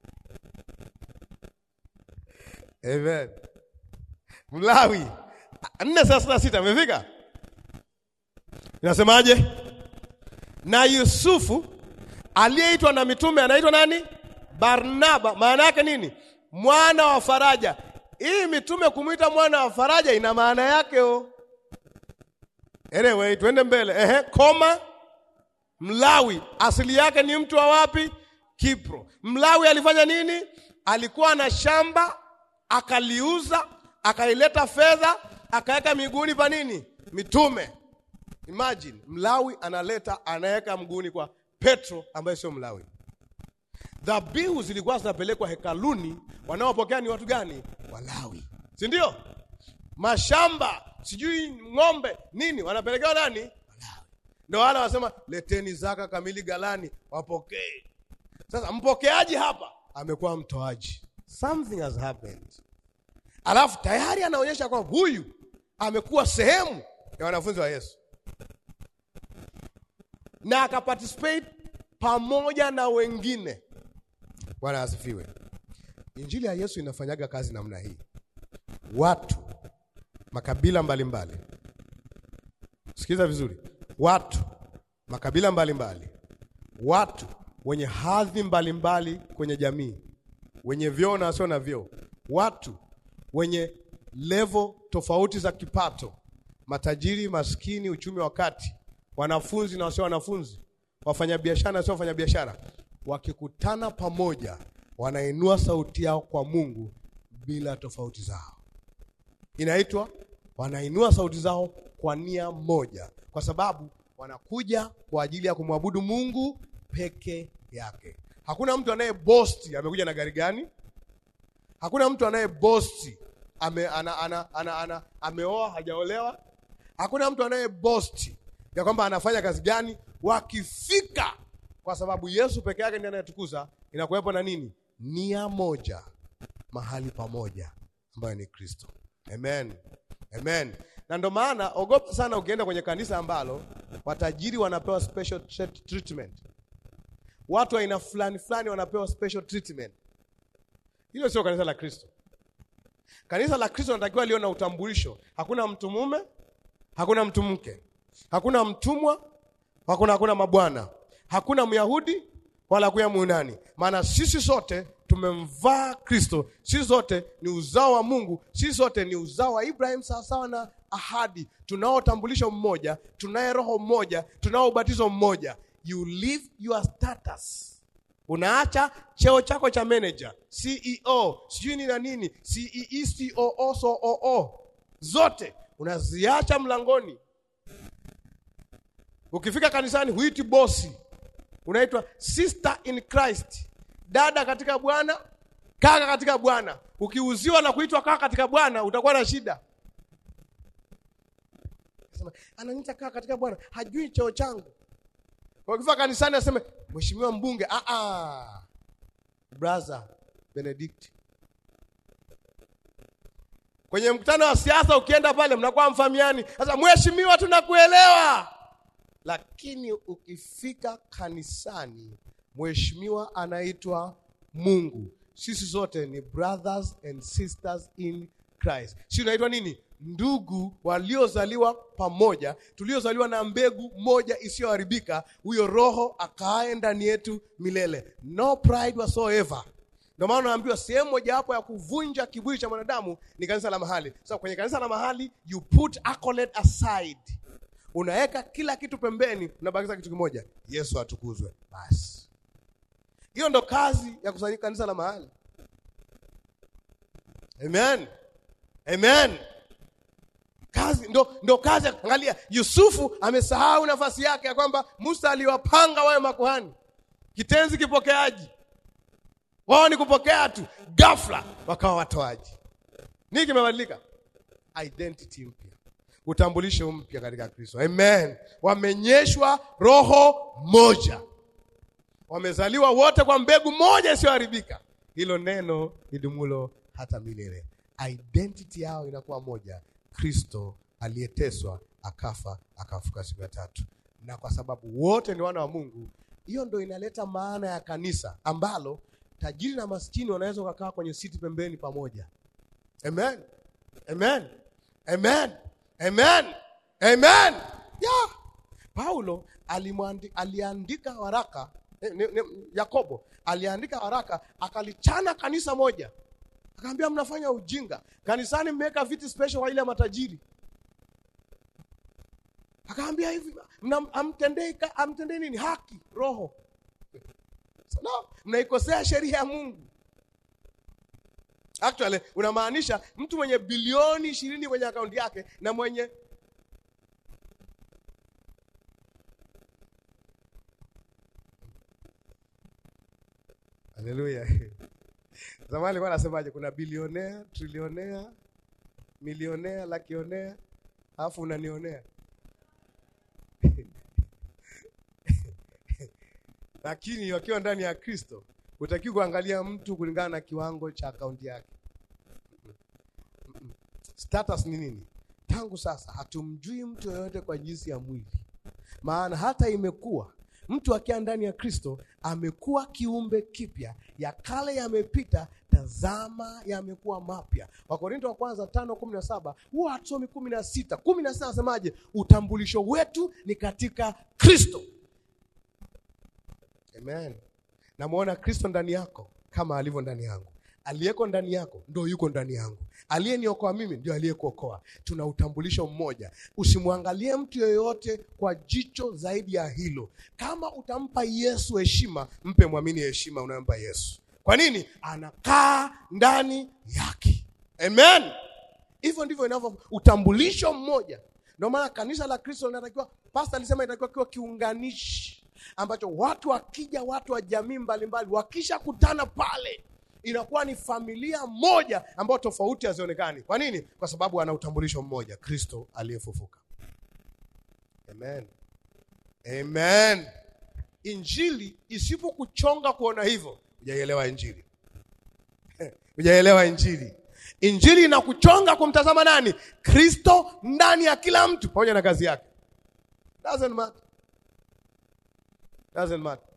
Amen. Mlawi. 4:36 umefika? Inasemaje? Na Yusufu aliyeitwa na mitume anaitwa nani? Barnaba. Maana yake nini? Mwana wa faraja. Hii mitume kumuita mwana wa faraja ina maana yake Anyway, tuende mbele. Mlawi asili yake ni mtu wa wapi? Kipro. Mlawi alifanya nini? Alikuwa na shamba, akaliuza, akaileta fedha, akaweka miguuni pa nini? Mitume. Imagine, Mlawi anaweka mguuni kwa Petro ambaye sio Mlawi. Dhabihu zilikuwa zinapelekwa hekaluni, wanaopokea ni watu gani? Walawi. Si ndio? Mashamba, sijui ng'ombe, nini wanapelekewa nani? Walawi. Ndio wale wasema leteni zaka kamili ghalani wapokee. Sasa mpokeaji hapa amekuwa mtoaji. Something has happened. Alafu tayari anaonyesha kwamba huyu amekuwa sehemu ya wanafunzi wa Yesu. Na akaparticipate pamoja na wengine. Bwana asifiwe. Injili ya Yesu inafanyaga kazi namna hii. Watu makabila mbalimbali. Sikiza vizuri. Watu makabila mbalimbali. Watu wenye hadhi mbalimbali kwenye jamii. Wenye vyeo na wasio na vyeo. Watu wenye level tofauti za kipato. Matajiri, maskini, uchumi wa kati. Wanafunzi na wasio wanafunzi. Wafanyabiashara na wasio wafanyabiashara. Wakikutana pamoja, wanainua sauti yao kwa Mungu bila tofauti zao. Inaitwa wanainua sauti zao kwa nia moja, kwa sababu wanakuja kwa ajili ya kumwabudu Mungu peke yake. Hakuna mtu anaye bosti amekuja na gari gani? Hakuna mtu anaye bosti ameoa hajaolewa. Hakuna mtu anaye bosti ya kwamba anafanya kazi gani. Wakifika, kwa sababu Yesu peke yake ndiye anayetukuza, inakuwepo na nini? Nia moja, mahali pamoja ambayo ni Kristo. Amen. Amen. Na ndio maana ogopa sana ukienda kwenye kanisa ambalo watajiri wanapewa special treatment. Watu aina fulani fulani wanapewa special treatment. Hilo sio kanisa la Kristo. Kanisa la Kristo linatakiwa liwe na utambulisho. Hakuna mtu mume, hakuna mtu mke. Hakuna mtumwa, hakuna mabwana. Hakuna Myahudi wala kuya Myunani. Maana sisi sote tumemvaa Kristo. Sisi sote ni uzao wa Mungu. Sisi sote ni uzao wa Ibrahim sawa na ahadi. Tunao utambulisho mmoja, tunaye roho mmoja, tunao ubatizo mmoja. You leave your status. Unaacha cheo chako cha manager, CEO, sijui ni na nini, CEE, COO, SOO. Zote unaziacha mlangoni. Ukifika kanisani huiti bosi. Unaitwa sister in Christ. Dada katika Bwana, kaka katika Bwana. Ukiuziwa na kuitwa kaka katika Bwana, utakuwa na shida. Anasema, ananiita kaka katika Bwana, hajui cheo changu. Ukifika kanisani aseme, mheshimiwa mbunge, brother Benedict. Kwenye mkutano wa siasa ukienda pale mnakuwa mfahamiani. Sasa mheshimiwa tunakuelewa. Lakini ukifika kanisani, mheshimiwa anaitwa Mungu. Sisi zote ni brothers and sisters in Christ. Sisi tunaitwa nini? Ndugu waliozaliwa pamoja, tuliozaliwa na mbegu moja isiyoharibika, huyo roho akaae ndani yetu milele. No pride whatsoever. Ndio maana naambiwa sehemu moja hapo ya kuvunja kiburi cha mwanadamu ni kanisa la mahali. Sasa kwenye kanisa la mahali you put accolade aside. Unaweka kila kitu pembeni, unabakiza kitu kimoja. Yesu atukuzwe. Basi. Hiyo ndo kazi ya kusanyika kanisa la mahali. Amen. Amen. Kazi ndo kazi. Angalia, Yusufu amesahau nafasi yake ya kwamba Musa aliwapanga wawe makuhani. Kitenzi kipokeaji. Wao ni kupokea tu. Ghafla wakawa watoaji. Nini kimebadilika? Identity mpya. Utambulisho mpya katika Kristo. Amen. Wamenyeshwa roho moja. Wamezaliwa wote kwa mbegu moja isiyoharibika. Hilo neno lidumulo hata milele. Identity yao inakuwa moja. Kristo aliyeteswa, akafa, akafuka siku ya tatu. Na kwa sababu wote ni wana wa Mungu, hiyo ndio inaleta maana ya kanisa ambalo tajiri na maskini wanaweza kukaa kwenye siti pembeni pamoja. Amen. Amen. Amen. Amen. Amen. Yeah. Paulo aliandika waraka, Yakobo aliandika waraka, akalichana kanisa moja. Akaambia mnafanya ujinga. Kanisani mmeweka viti special kwa ile matajiri. Akaambia hivi, amtendei nini? Haki, roho. No, mnaikosea sheria ya Mungu. Actually, unamaanisha mtu mwenye bilioni 20 kwenye akaunti yake na mwenye Haleluya. Zamani alikuwa anasemaje, kuna bilionea, trilionea, milionea, lakionea, alafu unanionea. Lakini wakiwa ndani ya Kristo, hutakiwi kuangalia mtu kulingana na kiwango cha akaunti yake. Status ni nini? Tangu sasa hatumjui mtu yoyote kwa jinsi ya mwili. Maana hata imekuwa mtu akiwa ndani ya Kristo amekuwa kiumbe kipya, ya kale yamepita, tazama yamekuwa mapya. Wakorintho wa kwanza 5:17, huwa hatusomi 16. 16 nasemaje? Utambulisho wetu ni katika Kristo. Amen. Namuona Kristo ndani yako kama alivyo ndani yangu. Aliyeko ndani yako ndio yuko ndani yangu. Aliyeniokoa mimi ndio aliyekuokoa. Tuna utambulisho mmoja. Usimwangalie mtu yoyote kwa jicho zaidi ya hilo. Kama utampa Yesu heshima, mpe muamini heshima unayompa Yesu. Kwa nini? Anakaa ndani yake. Amen. Hivyo ndivyo inavyo, utambulisho mmoja. Ndio maana kanisa la Kristo linatakiwa, pastor alisema inatakiwa kiwa kiunganishi ambacho watu wakija, watu wa jamii mbalimbali wakisha kutana pale, inakuwa ni familia moja ambayo tofauti hazionekani. Kwa nini? Kwa sababu ana utambulisho mmoja, Kristo aliyefufuka. Amen. Amen. Injili isipokuchonga kuona hivyo, hujaelewa Injili. Hujaelewa Injili. Injili inakuchonga kumtazama nani? Kristo ndani ya kila mtu pamoja na kazi yake. Doesn't matter. Doesn't matter.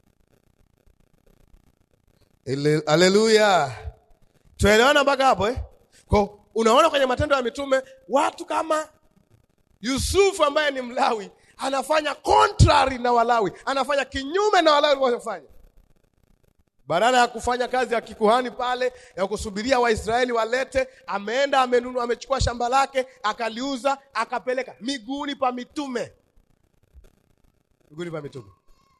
Haleluya. Tuelewana mpaka hapo Kwa unaona kwenye Matendo ya Mitume watu kama Yusufu ambaye ni Mlawi anafanya contrary na Walawi, anafanya kinyume na Walawi walivyofanya. Badala ya kufanya kazi ya kikuhani pale ya kusubiria Waisraeli walete, ameenda amenunua, amechukua shamba lake, akaliuza, akapeleka miguuni pa mitume. Miguuni pa mitume.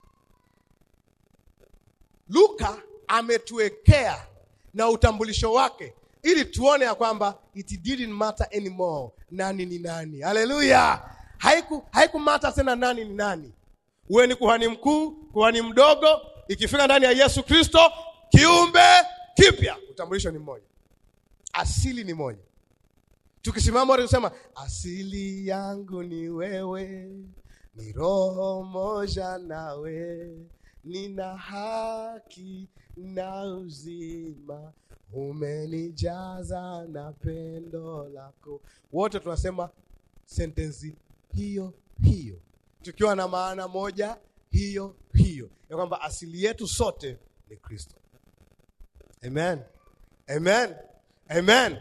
Luka ametuwekea na utambulisho wake ili tuone ya kwamba it didn't matter anymore nani ni nani. Haleluya. Haiku matter tena nani ni nani. Uwe ni kuhani mkuu, kuhani mdogo, ikifika ndani ya Yesu Kristo kiumbe kipya. Utambulisho ni mmoja. Asili ni moja. Tukisimama wote tusema asili yangu ni wewe, ni roho moja nawe, nina haki na uzima, umenijaza na pendo lako. Wote tunasema sentensi hiyo hiyo, tukiwa na maana moja hiyo hiyo, ya kwamba asili yetu sote ni Kristo. Amen. Amen. Amen.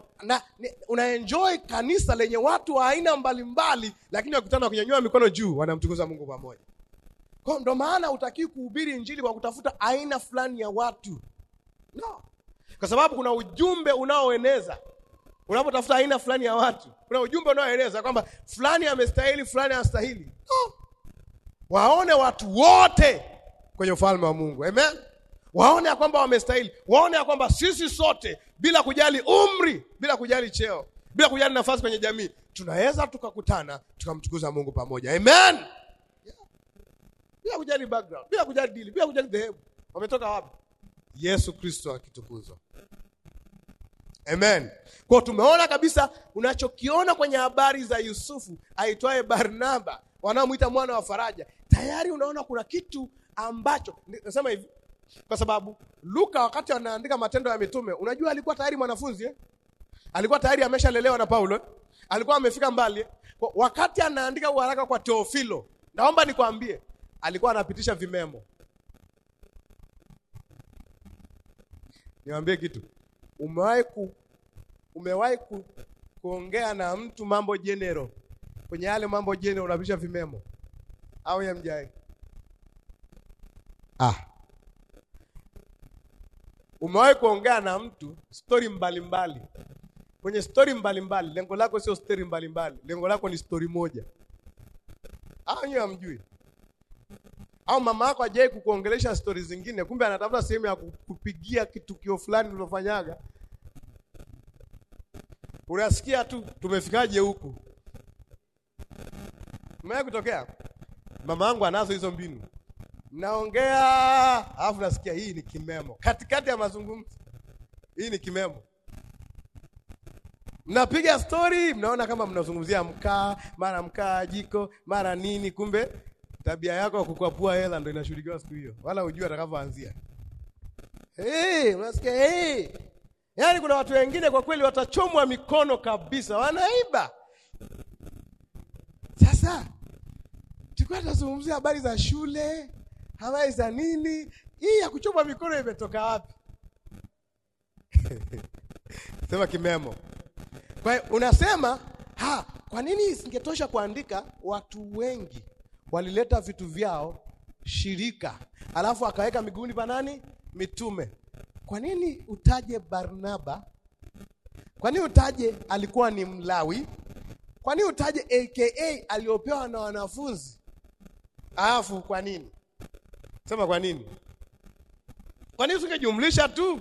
Unaenjoy kanisa lenye watu wa aina mbalimbali, lakini wakutana kunyanyua mikono juu wanamtukuza Mungu pamoja. Kwa ndo maana hutakiwi kuhubiri injili kwa kutafuta aina fulani ya watu. No. Kwa sababu kuna ujumbe unaoeneza. Unapotafuta aina fulani ya watu, kuna ujumbe unaoeneza kwamba fulani amestahili, fulani hastahili. No. Waone watu wote kwenye ufalme wa Mungu. Amen. Waone ya kwamba wamestahili. Waone ya kwamba sisi sote, bila kujali umri, bila kujali cheo, bila kujali nafasi kwenye jamii, tunaweza tukakutana tukamtukuza Mungu pamoja. Amen. Yeah. Bila kujali background, bila kujali dini, bila kujali dhehebu. Wametoka wapi? Yesu Kristo akitukuzwa. Amen. Kwa tumeona kabisa unachokiona kwenye habari za Yusufu aitwaye Barnaba, wanaomuita mwana wa faraja. Tayari unaona kuna kitu ambacho, nasema hivi kwa sababu Luka wakati anaandika Matendo ya Mitume, unajua alikuwa tayari mwanafunzi alikuwa tayari ameshalelewa na Paulo, alikuwa amefika mbali. Wakati anaandika waraka kwa Teofilo, naomba nikwambie, alikuwa anapitisha vimemo. Niwaambie kitu, umewahi kuongea na mtu mambo general, kwenye yale mambo general unapitisha vimemo au yamjai? Umewahi kuongea na mtu story mbalimbali. Kwenye story mbalimbali, lengo lako sio story mbalimbali. Lengo lako ni story moja. Nyinyi hamjui. Au mama yako hajawahi kukuongelesha story zingine, kumbe anatafuta sehemu ya kupigia kitukio fulani ulilofanyaga. Unasikia tu tumefikaje huku. Umewahi kutokea? Mama yangu anazo hizo mbinu. Mnaongea, alafu nasikia hii ni kimemo. Katikati ya mazungumzo, hii ni kimemo. Mnapiga story, mnaona kama mnazungumzia mkaa, mara mkaa jiko, mara nini, kumbe tabia yako kukwapua hela ndio inashughulikiwa siku hiyo. Wala hujui atakavyoanzia. Unasikia Yaani kuna watu wengine kwa kweli watachomwa mikono kabisa, wanaiba. Sasa tulikuwa tunazungumzia habari za shule, habari za nini? Hii ya kuchomwa mikono imetoka wapi? Sema kimemo. Kwa hiyo unasema, kwa nini isingetosha kuandika watu wengi walileta vitu vyao shirika, alafu akaweka miguuni pa nani? Mitume. Kwa nini utaje Barnaba? Kwa nini utaje alikuwa ni Mlawi? Kwa nini utaje AKA aliopewa na wanafunzi? Alafu kwa nini? Sema kwa nini? Kwa nini usingejumlisha tu?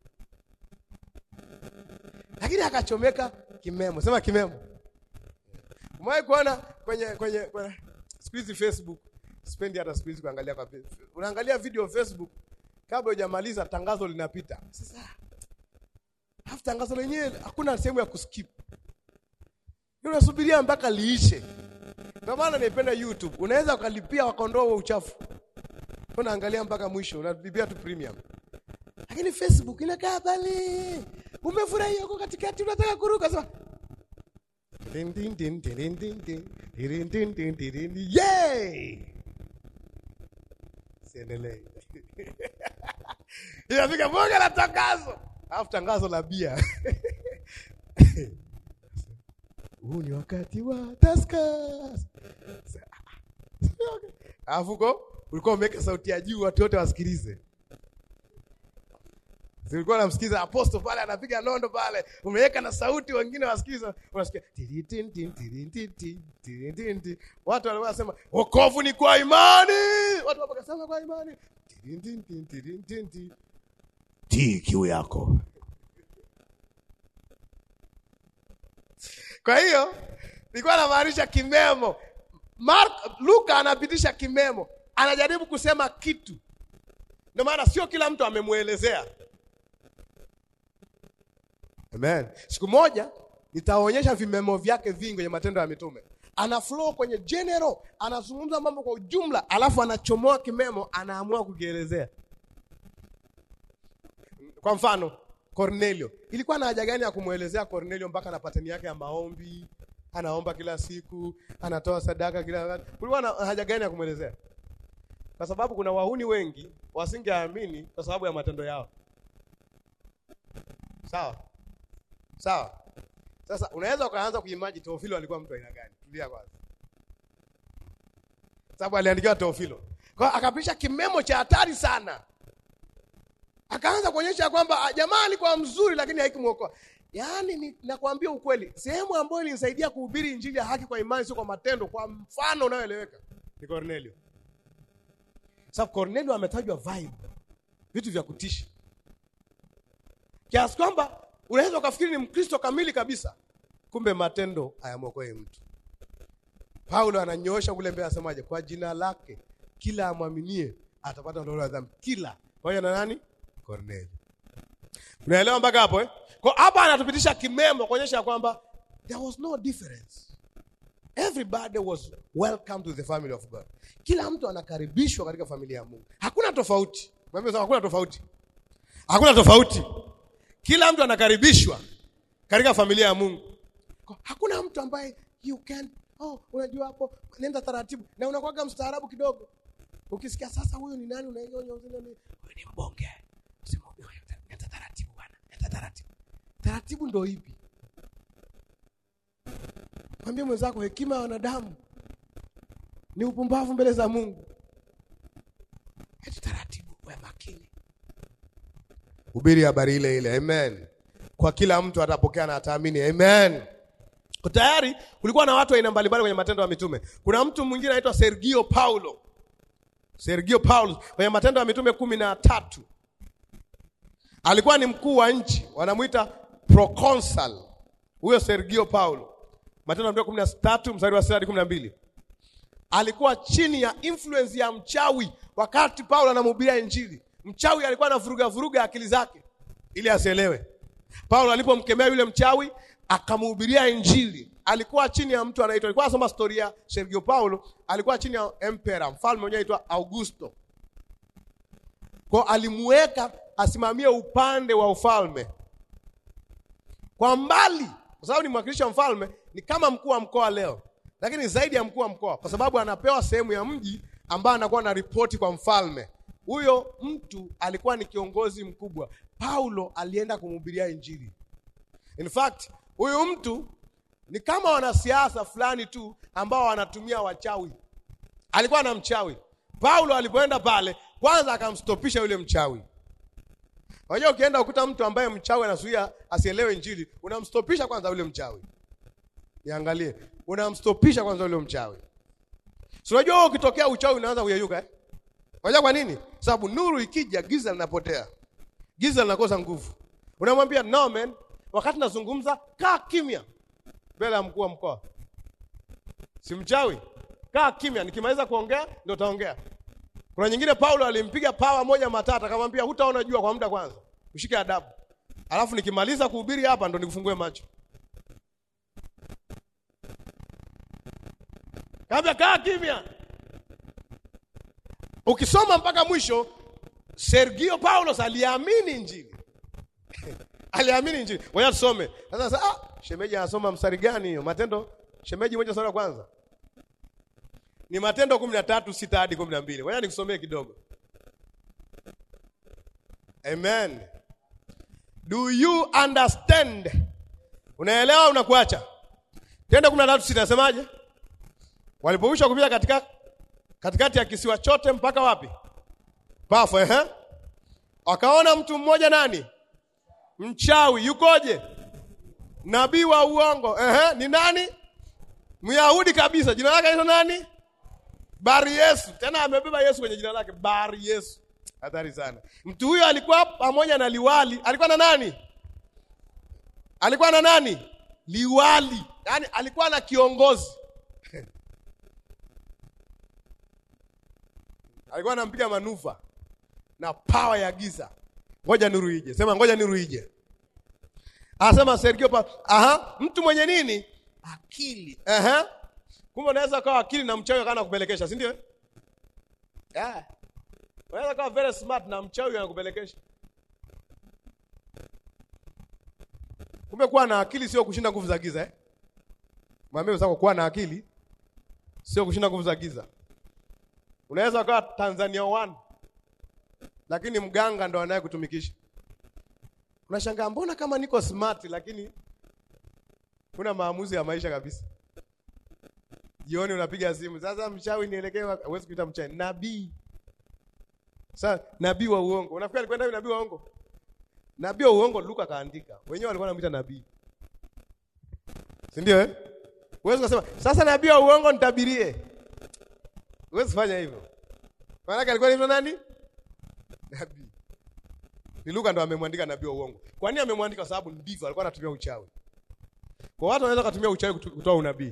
Lakini akachomeka kimemo. Sema kimemo. Umewahi kuona kwenye siku hizi Facebook, sipendi hata siku hizi kuangalia kwa Facebook. Unaangalia video Facebook, kabla hujamaliza tangazo linapita. Sasa halafu tangazo lenyewe hakuna sehemu ya kuskip. Unasubiria mpaka liishe. Ndio maana naipenda YouTube. Unaweza ukalipia wakaondoa uchafu. Unaangalia mpaka mwisho, unalipia tu premium. Lakini Facebook inakaa pale. Umefurahia huko katikati unataka kuruka sasa. Yay! Siendelee. Inafika bonga la tangazo. Alafu tangazo la bia. Huu ni wakati wa Taskas. Alafu ulikuwa umeweka sauti ya juu watu wote wasikilize. Ulikuwa unamsikiza apostle pale anapiga nondo pale, umeweka na sauti wengine wasikiliza, unasikia tin. Watu walikuwa wanasema wokovu ni kwa imani. Watu wakasema kwa imani. Tin. Kiu yako. Kwa hiyo nilikuwa namaanisha kimemo. Luka anapitisha kimemo. Anajaribu kusema kitu. Ndio maana sio kila mtu amemuelezea. Amen. Siku moja nitaonyesha vimemo vyake vingi kwenye Matendo ya Mitume. Ana flow kwenye general, anazungumza mambo kwa ujumla, alafu anachomoa kimemo, anaamua kukielezea. Kwa mfano, Cornelio. Ilikuwa na haja gani ya kumuelezea Cornelio mpaka na pateni yake ya maombi? Anaomba kila siku, anatoa sadaka kila wakati. Kulikuwa na haja gani ya kumuelezea? Kwa sababu kuna wahuni wengi wasingeamini kwa sababu ya matendo yao. Sawa. Sasa unaweza ukaanza kuimagine Teofilo alikuwa mtu aina gani? Tulia kwanza. Sababu aliandikiwa Teofilo. Kwa akapisha kimemo cha hatari sana. Akaanza kuonyesha kwamba jamaa alikuwa mzuri lakini haikumuokoa. Yaani nakwambia ukweli, sehemu ambayo ilinisaidia kuhubiri injili ya haki kwa imani sio kwa matendo, kwa mfano unaoeleweka, ni Cornelio. Sababu Cornelio ametajwa vibe, vitu vya kutisha. Kiasi kwamba unaweza ukafikiri ni Mkristo kamili kabisa, kumbe matendo hayamwokoe mtu. Paulo ananyoosha kule mbele asemaje? Kwa jina lake kila amwaminie atapata ondoleo la dhambi. Kila. Kwa hiyo na nani? Cornelio. Unaelewa mpaka hapo eh? Kwa hapa anatupitisha kimemo kuonyesha kwamba there was no difference. Everybody was welcome to the family of God. Kila mtu anakaribishwa katika familia ya Mungu. Hakuna tofauti. Mwambie sasa hakuna tofauti. Hakuna tofauti. Kila mtu anakaribishwa katika familia ya Mungu. Hakuna mtu ambaye you can unajua hapo nenda taratibu na unakuwa mstaarabu kidogo. Ukisikia sasa huyu ni nani unainyonya uzile ni huyu ni mbonge. Sema nenda taratibu bwana. Nenda taratibu. Taratibu ndio ipi? Mwambie mwenzako hekima ya wanadamu ni upumbavu mbele za Mungu. Eti taratibu, wewe makini. Hubiri habari ile. Amen. Kwa kila mtu atapokea na ataamini. Amen. Kwa tayari kulikuwa na watu aina mbalimbali kwenye Matendo ya Mitume. Kuna mtu mwingine anaitwa Sergio Paulo kwenye Matendo ya Mitume 13. Alikuwa ni mkuu wa nchi, wanamuita proconsul. Huyo Sergio Paulo. Matendo ya Mitume 13 mstari wa 6-12. Alikuwa chini ya influence ya mchawi wakati Paulo anamhubiria injili. Mchawi alikuwa anavuruga akili zake ili asielewe. Paulo alipomkemea yule mchawi akamhubiria injili. alikuwa chini ya mtu anaitwa, alikuwa anasoma story ya Sergio Paulo, alikuwa chini ya emperor, mfalme mmoja anaitwa Augusto. Kwa alimuweka asimamie upande wa ufalme. Kwa mbali, kwa sababu ni mwakilishi wa mfalme, ni kama mkuu wa mkoa leo. Lakini zaidi ya mkuu wa mkoa, kwa sababu anapewa sehemu ya mji ambayo anakuwa na ripoti kwa mfalme. Huyo mtu alikuwa ni kiongozi mkubwa. Paulo alienda kumhubiria Injili. In fact, huyu mtu ni kama wanasiasa fulani tu ambao wanatumia wachawi. Alikuwa na mchawi. Paulo alipoenda pale, kwanza akamstopisha yule mchawi. Unajua ukienda ukuta mtu ambaye mchawi anazuia asielewe Injili, unamstopisha kwanza yule mchawi. Niangalie, unamstopisha kwanza yule mchawi. So unajua ukitokea uchawi unaanza kuyeyuka Unajua kwa nini? Sababu nuru ikija giza linapotea. Giza linakosa nguvu. Unamwambia no man, wakati nazungumza kaa kimya. Mbele ya mkuu wa mkoa. Si mchawi. Kaa kimya, nikimaliza kuongea ndio utaongea. Kuna nyingine Paulo alimpiga pawa moja matata, akamwambia hutaona jua kwa muda kwanza. Ushike adabu. Alafu nikimaliza kuhubiri hapa ndo nikufungue macho. Kabla kaa kimya. Ukisoma mpaka mwisho, Sergio Paulo aliamini Injili. Aliamini Injili. Ngoja tusome. Sasa shemeji anasoma mstari gani hiyo? Matendo shemeji moja sura ya kwanza. Ni Matendo 13:6 hadi 12. Ngoja nikusomee kidogo. Amen. Do you understand? Unaelewa unakuacha? Tendo 13:6 nasemaje? Walipowisha kupita katikati ya kisiwa chote mpaka wapi? Pafo, Wakaona mtu mmoja nani? Mchawi, yukoje? Nabii wa uongo. Ni nani? Myahudi kabisa. Jina lake ni nani? Bari Yesu. Tena amebeba Yesu kwenye jina lake, Bari Yesu. Hatari sana. Mtu huyo alikuwa pamoja na liwali. Alikuwa na nani? Alikuwa na nani? Liwali. Yaani alikuwa na kiongozi. Alikuwa anampiga manufa na power ya giza. Ngoja nuru ije. Sema ngoja nuru ije. Anasema Sergio mtu mwenye nini? Akili. Kumbe unaweza kuwa akili na mchawi kana kupelekesha, si ndio? Unaweza kuwa very smart na mchawi anakupelekesha. Kumbe kuwa na akili sio kushinda nguvu za giza, Mwambie usako kuwa na akili sio kushinda nguvu za giza. Unaweza kuwa Tanzania 1 lakini mganga ndo anayekutumikisha. Unashangaa mbona kama niko smart lakini kuna maamuzi ya maisha kabisa. Jioni unapiga simu, sasa mchawi nielekee, huwezi kuita mchawi, nabii. Sasa nabii wa uongo. Unafikiri alikwenda nabii wa uongo? Nabii wa uongo Luka kaandika. Wenyewe walikuwa wanamuita nabii. Si ndio Huwezi kusema sasa nabii wa uongo nitabirie. Huwezi fanya hivyo. Maana alikuwa ni nani? Nabii. Ni Luka ndo amemwandika nabii wa uongo. Kwa nini amemwandika? Kwa sababu ndivyo alikuwa anatumia uchawi. Kwa watu wanaweza kutumia uchawi kutoa unabii.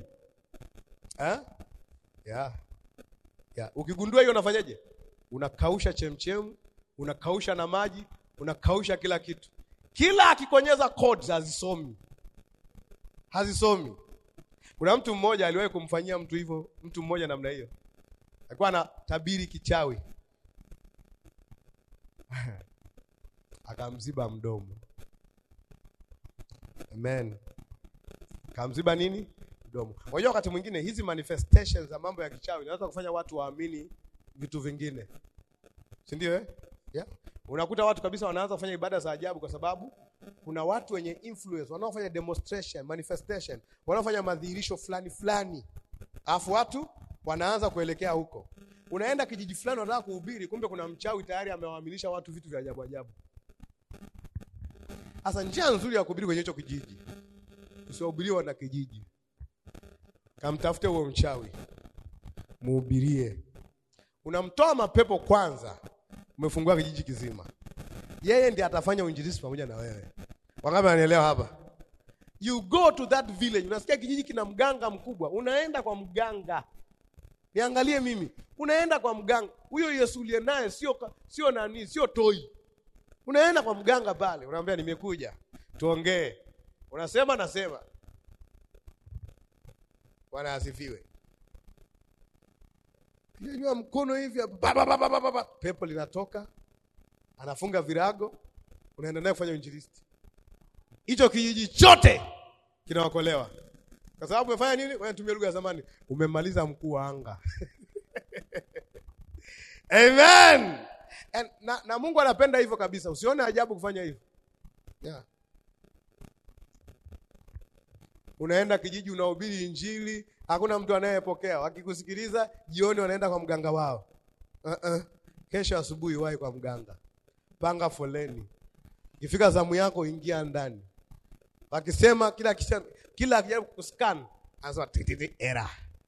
Ukigundua hiyo unafanyaje? Unakausha chemchem, unakausha na maji, unakausha kila kitu. Kila akikonyeza codes hazisomi. Kuna mtu mmoja aliwahi kumfanyia mtu hivyo, mtu mmoja namna hiyo. Alikuwa anatabiri kichawi. Akamziba mdomo. Amen. Akamziba nini? Mdomo. Unajua wakati mwingine hizi manifestations za mambo ya kichawi inaweza kufanya watu waamini vitu vingine. Si ndio Unakuta watu kabisa wanaanza kufanya ibada za ajabu kwa sababu kuna watu wenye influence wanaofanya demonstration, manifestation, wanaofanya madhihirisho fulani. Alafu watu wanaanza kuelekea huko. Unaenda kijiji fulani unataka kuhubiri, kumbe kuna mchawi tayari amewaaminisha watu vitu vya ajabu. Sasa njia nzuri ya kuhubiri kwenye hicho kijiji, usihubiriwe na kijiji. Kamtafute huo mchawi, muhubirie. Unamtoa mapepo kwanza, umefungua kijiji kizima. Yeye ndiye atafanya uinjilisti pamoja na wewe. Wangapi wanaelewa hapa? You go to that village. Unasikia kijiji kina mganga mkubwa, unaenda kwa mganga. Niangalie mimi, unaenda kwa mganga. Huyo Yesu uliye naye sio nani, sio toi. Unaenda kwa mganga pale, unamwambia nimekuja, tuongee. Unasema nasema. Bwana asifiwe. Kinyanyua mkono hivi, pepo linatoka, anafunga virago, unaenda naye kufanya injilisti. Hicho kijiji chote kinaokolewa. Kwa sababu umefanya nini? Wewe tumia lugha ya zamani, umemaliza mkuu wa anga. Amen. Na Mungu anapenda hivyo kabisa. Usione ajabu kufanya hivyo. Yeah. Unaenda kijiji unahubiri injili, hakuna mtu anayepokea. Wakikusikiliza, jioni wanaenda kwa mganga wao. Kesho asubuhi wahi kwa mganga. Panga foleni. Ikifika zamu yako ingia ndani. Wakisema kila akijaribu kuscan, anasema error.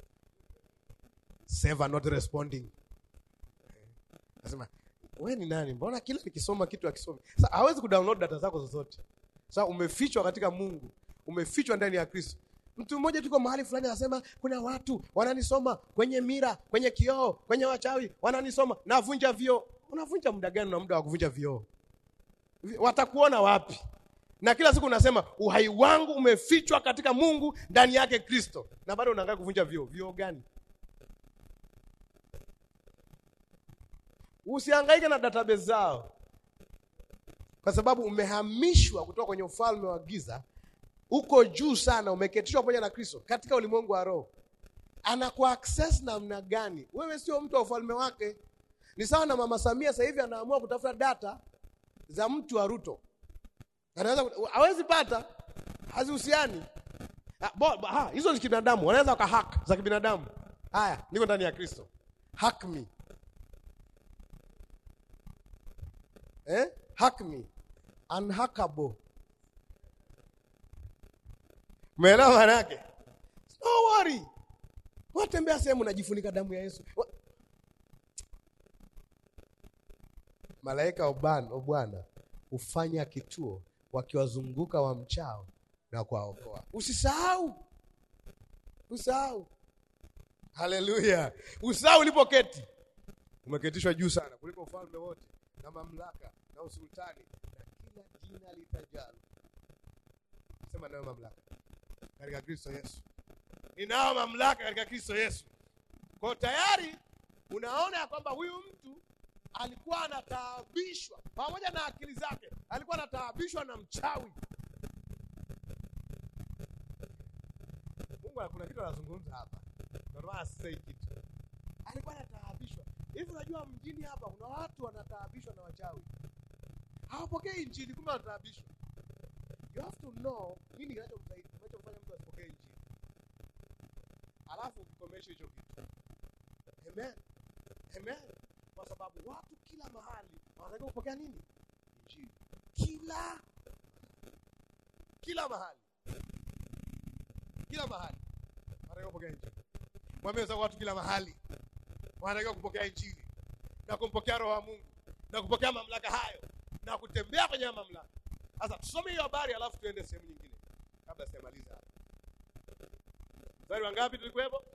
Server not responding. Anasema, wewe ni nani? Mbona kila nikisoma kitu akisomi? Sasa hawezi kudownload data zako zote. Sasa umefichwa katika Mungu. Umefichwa ndani ya Kristo. Mtu mmoja tuko mahali fulani anasema kuna watu wananisoma kwenye mira, kwenye kioo, kwenye wachawi, wananisoma navunja vioo. Unavunja muda gani na muda wa kuvunja vioo? Watakuona wapi? Na kila siku unasema uhai wangu umefichwa katika Mungu ndani yake Kristo. Na bado unaanza kuvunja vioo. Vioo gani? Usihangaike na database zao. Kwa sababu umehamishwa kutoka kwenye ufalme wa giza, uko juu sana, umeketishwa pamoja na Kristo katika ulimwengu wa roho. Anaku access namna gani? Wewe sio mtu wa ufalme wake. Ni sawa na Mama Samia sasa hivi anaamua kutafuta data za mtu wa Ruto. Anaweza hawezi pata, hazihusiani. Hizo ni kibinadamu, wanaweza wakahack za kibinadamu. Haya, niko ndani ya Kristo. Hack me. Hack me. Unhackable. Umeelewa maana yake? No worry. Watembea sehemu unajifunika damu ya Yesu. Malaika wa Bwana hufanya kituo wakiwazunguka wamchao na kuwaokoa. Usisahau. Haleluya. Usahau ulipoketi. Umeketishwa juu sana kuliko ufalme wote na mamlaka na usultani na kila jina litajalo. Sema nayo mamlaka katika Kristo Yesu. Ninao mamlaka katika Kristo Yesu. Kwa tayari unaona ya kwamba huyu mtu alikuwa anataabishwa pamoja na akili zake. Alikuwa anataabishwa na mchawi. Mungu kuna kitu anazungumza hapa. Ndio maana say kitu. Alikuwa anataabishwa. Hivi unajua mjini hapa kuna watu wanataabishwa na wachawi. Hawapokei injili kumbe wanataabishwa. You have to know nini kinachomfanya mtu asipokee injili. Alafu ukikomesha hicho kitu. Amen. Kwa sababu watu kila mahali wanataka kupokea nini? Injili. Kila mahali. Wanataka kupokea injili. Mwambie sasa watu kila mahali wanataka kupokea injili na kumpokea Roho wa Mungu na kupokea mamlaka hayo na kutembea kwenye mamlaka. Sasa tusome hiyo habari alafu tuende sehemu nyingine kabla sijamaliza hapa. Mstari wangapi tulikuwepo?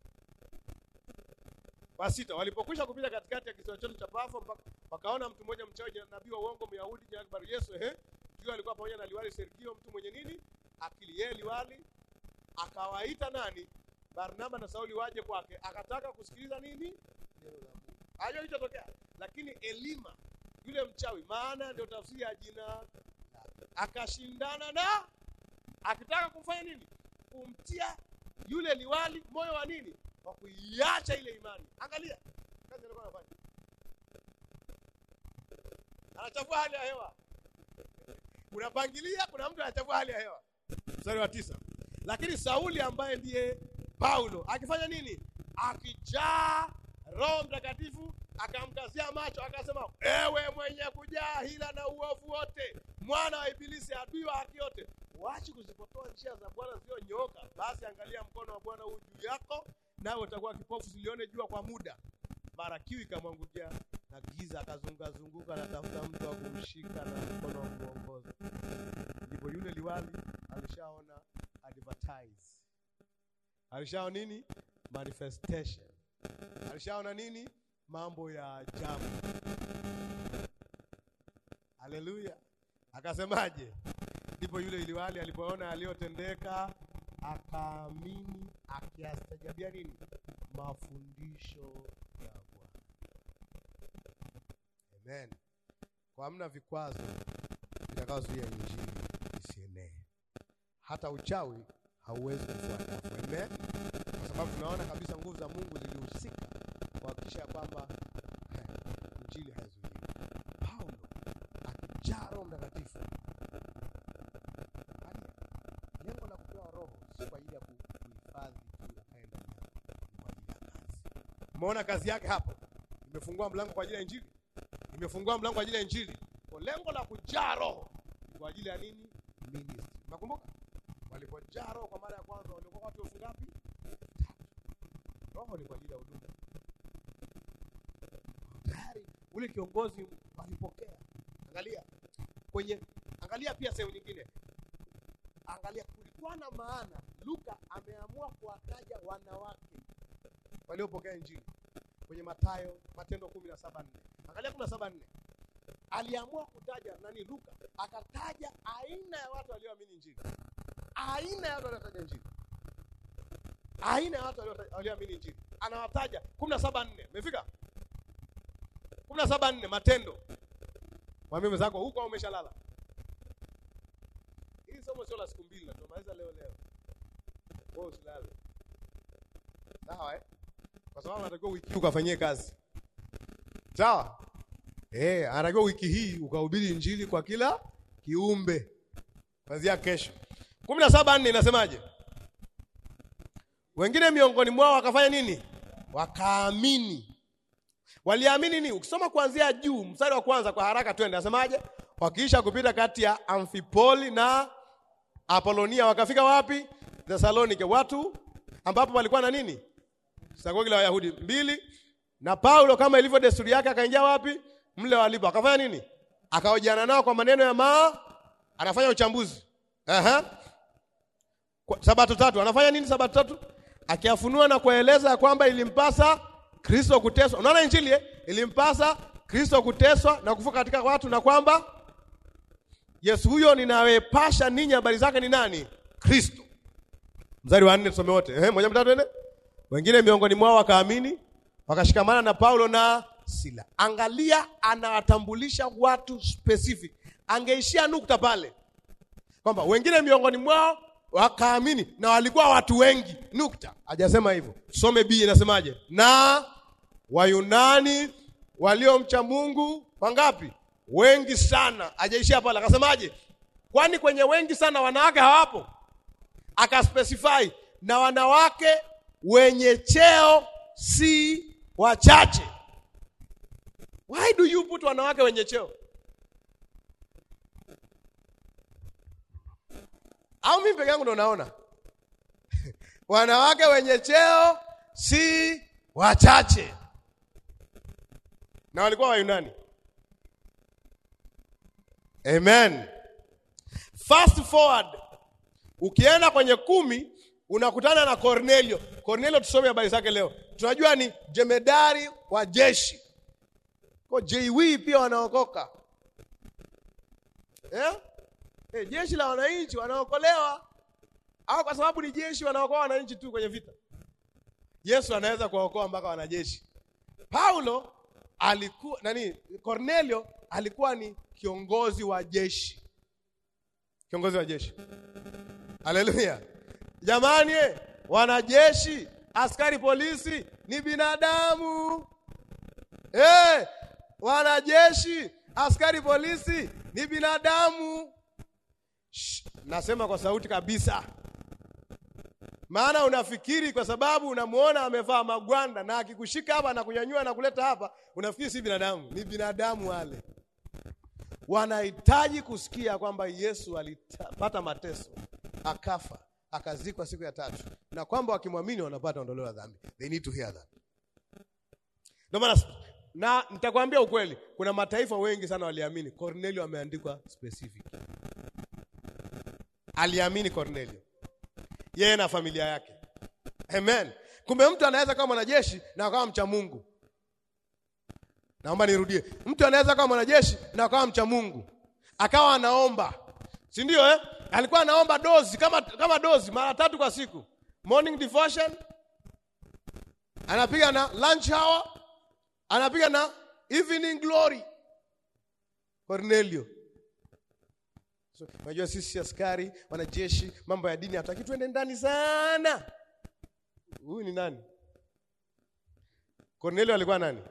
Wa 6. Walipokwisha kupita katikati ya kisiwa chote cha Pafo wakaona mtu mmoja mchawi nabii wa uongo Myahudi jina lake Yesu. Huyo alikuwa pamoja na liwali Sergio, mtu mwenye nini? Akili. Yeye liwali akawaita nani? Barnaba na Sauli waje kwake. Akataka kusikiliza nini? Neno la Mungu. Hayo ilitokea. Lakini Elima yule mchawi, maana ndio tafsiri ya jina lake, akashindana na akitaka kumfanya nini? Kumtia yule liwali moyo wa nini? Wa kuiacha ile imani. Angalia kazi alikuwa anafanya. Anachafua hali ya hewa. Unapangilia kuna mtu anachafua hali ya hewa. Mstari wa 9. Lakini Sauli ambaye ndiye Paulo akifanya nini? Akijaa Roho Mtakatifu akamkazia macho akasema, ewe mwenye kujaa hila na uovu wote, mwana wa Ibilisi, adui wa haki yote, waachi kuzipotoa njia za Bwana sio nyoka. Basi angalia mkono wa Bwana huu juu yako, nawe utakuwa kipofu silione jua kwa muda. Mara kiu ikamwangukia na giza akazunguka na tafuta mtu wa kumshika na mkono wa kuongoza. Ndipo yule liwali alishaona advertise. Alishaona nini? Manifestation. Alishaona nini? Mambo ya ajabu. Haleluya. Akasemaje? Ndipo yule liwali alipoona aliyotendeka akaamini akiastajabia nini? Mafundisho ya Bwana. Amen. Kwa hamna vikwazo vitakazozuia injili isienee. Hata uchawi hauwezi kufuata. Amen. Kwa sababu tunaona kabisa nguvu za Mungu zilihusika kuhakikisha kwamba injili haizuii. Paulo akijaa Roho Mtakatifu. Lengo la kupewa roho si kwa ajili ya kuhifadhi tu akaenda ndani, kwa ajili ya kazi. Umeona kazi yake hapo? Imefungua mlango kwa ajili ya injili. Imefungua mlango kwa ajili ya injili. Kwa lengo la kujaa roho kwa ajili ya nini? Ministry. Unakumbuka? Walipojaa roho kwa mara ya kwanza walikuwa watu wangapi? 3. Roho ni kwa ajili ya huduma. Tayari ule kiongozi alipokea. Angalia pia sehemu nyingine. Angalia, kulikuwa na maana Luka ameamua kuwataja wanawake waliopokea injili kwenye Matendo 17:4. Angalia 17:4. Aliamua kutaja nani? Luka akataja aina ya watu walioamini injili. Aina ya watu waliotaja injili. Aina ya watu walioamini injili. Anawataja 17:4. Umefika? 17:4 Matendo. Mwambie mzako huko umeshalala. Hii somo sio la siku mbili na tunamaliza leo. Wewe usilale. Sawa Kwa sababu unatakiwa wiki ukafanyie kazi. Sawa? Anatakiwa wiki hii ukahubiri injili kwa kila kiumbe. Kuanzia kesho. 17:4 inasemaje? Wengine miongoni mwao wakafanya nini? Wakaamini. Waliamini nini? Ukisoma kuanzia juu mstari wa kwanza kwa haraka twende, nasemaje? Wakiisha kupita kati ya Amfipoli na Apolonia wakafika wapi? Thesalonike, watu ambapo walikuwa na nini? Sinagogi la Wayahudi 2. Na Paulo kama ilivyo desturi yake akaingia wapi? Mle walipo. Akafanya nini? Akahojiana nao kwa maneno ya anafanya uchambuzi. Sabato 3. Anafanya nini Sabato 3? Akiafunua na kueleza kwamba ilimpasa Kristo kuteswa. Unaona injili ilimpasa Kristo kuteswa na kufuka katika watu, na kwamba Yesu huyo ninawepasha ninyi habari zake ni nani? Kristo. Mstari wa 4 tusome wote. 1-3 Wengine miongoni mwao wakaamini, wakashikamana na Paulo na Sila. Angalia, anawatambulisha watu specific. Angeishia nukta pale kwamba wengine miongoni mwao wakaamini na walikuwa watu wengi. Nukta. Hajasema hivyo. Some B inasemaje? Na Wayunani waliomcha Mungu wangapi? Wengi sana. Hajaishia pale. Akasemaje? Kwani kwenye wengi sana wanawake hawapo? Akaspecify na wanawake wenye cheo si wachache. Why do you put wanawake wenye cheo? Au mimi peke yangu ndo naona? Wanawake wenye cheo si wachache. Na walikuwa Wayunani. Amen. Fast forward. Ukienda kwenye 10 unakutana na Cornelio. Cornelio tusome habari zake leo. Tunajua ni jemedari wa jeshi. Kwa JW pia wanaokoka. Jeshi la wananchi wanaokolewa. Au kwa sababu ni jeshi wanaokoa wananchi tu kwenye vita. Yesu anaweza kuwaokoa mpaka wanajeshi. Paulo alikuwa Cornelio alikuwa ni kiongozi wa jeshi. Kiongozi wa jeshi. Haleluya. Jamani, wanajeshi, askari polisi ni binadamu. Wanajeshi, askari polisi ni binadamu. Nasema kwa sauti kabisa. Maana unafikiri kwa sababu unamuona amevaa magwanda na akikushika hapa na kunyanyua na kuleta hapa, unafikiri si binadamu. Ni binadamu wale. Wanahitaji kusikia kwamba Yesu alipata mateso, akafa, akazikwa siku ya 3, na kwamba wakimwamini wanapata ondoleo la dhambi. They need to hear that. Ndio maana na nitakwambia ukweli, kuna mataifa wengi sana waliamini. Cornelio ameandikwa specific. Aliamini Cornelio. Yeye na familia yake. Amen. Kumbe mtu anaweza kama mwanajeshi na akawa mcha Mungu. Naomba nirudie. Mtu anaweza kama mwanajeshi na akawa mcha Mungu. Akawa anaomba. Si ndio Alikuwa anaomba dozi kama dozi mara 3 kwa siku. Morning devotion, anapiga na lunch hour, anapiga na evening glory. Cornelio. So, unajua sisi askari, wanajeshi, mambo ya dini hataki tuende ndani sana. Huyu ni nani? Cornelio alikuwa nani?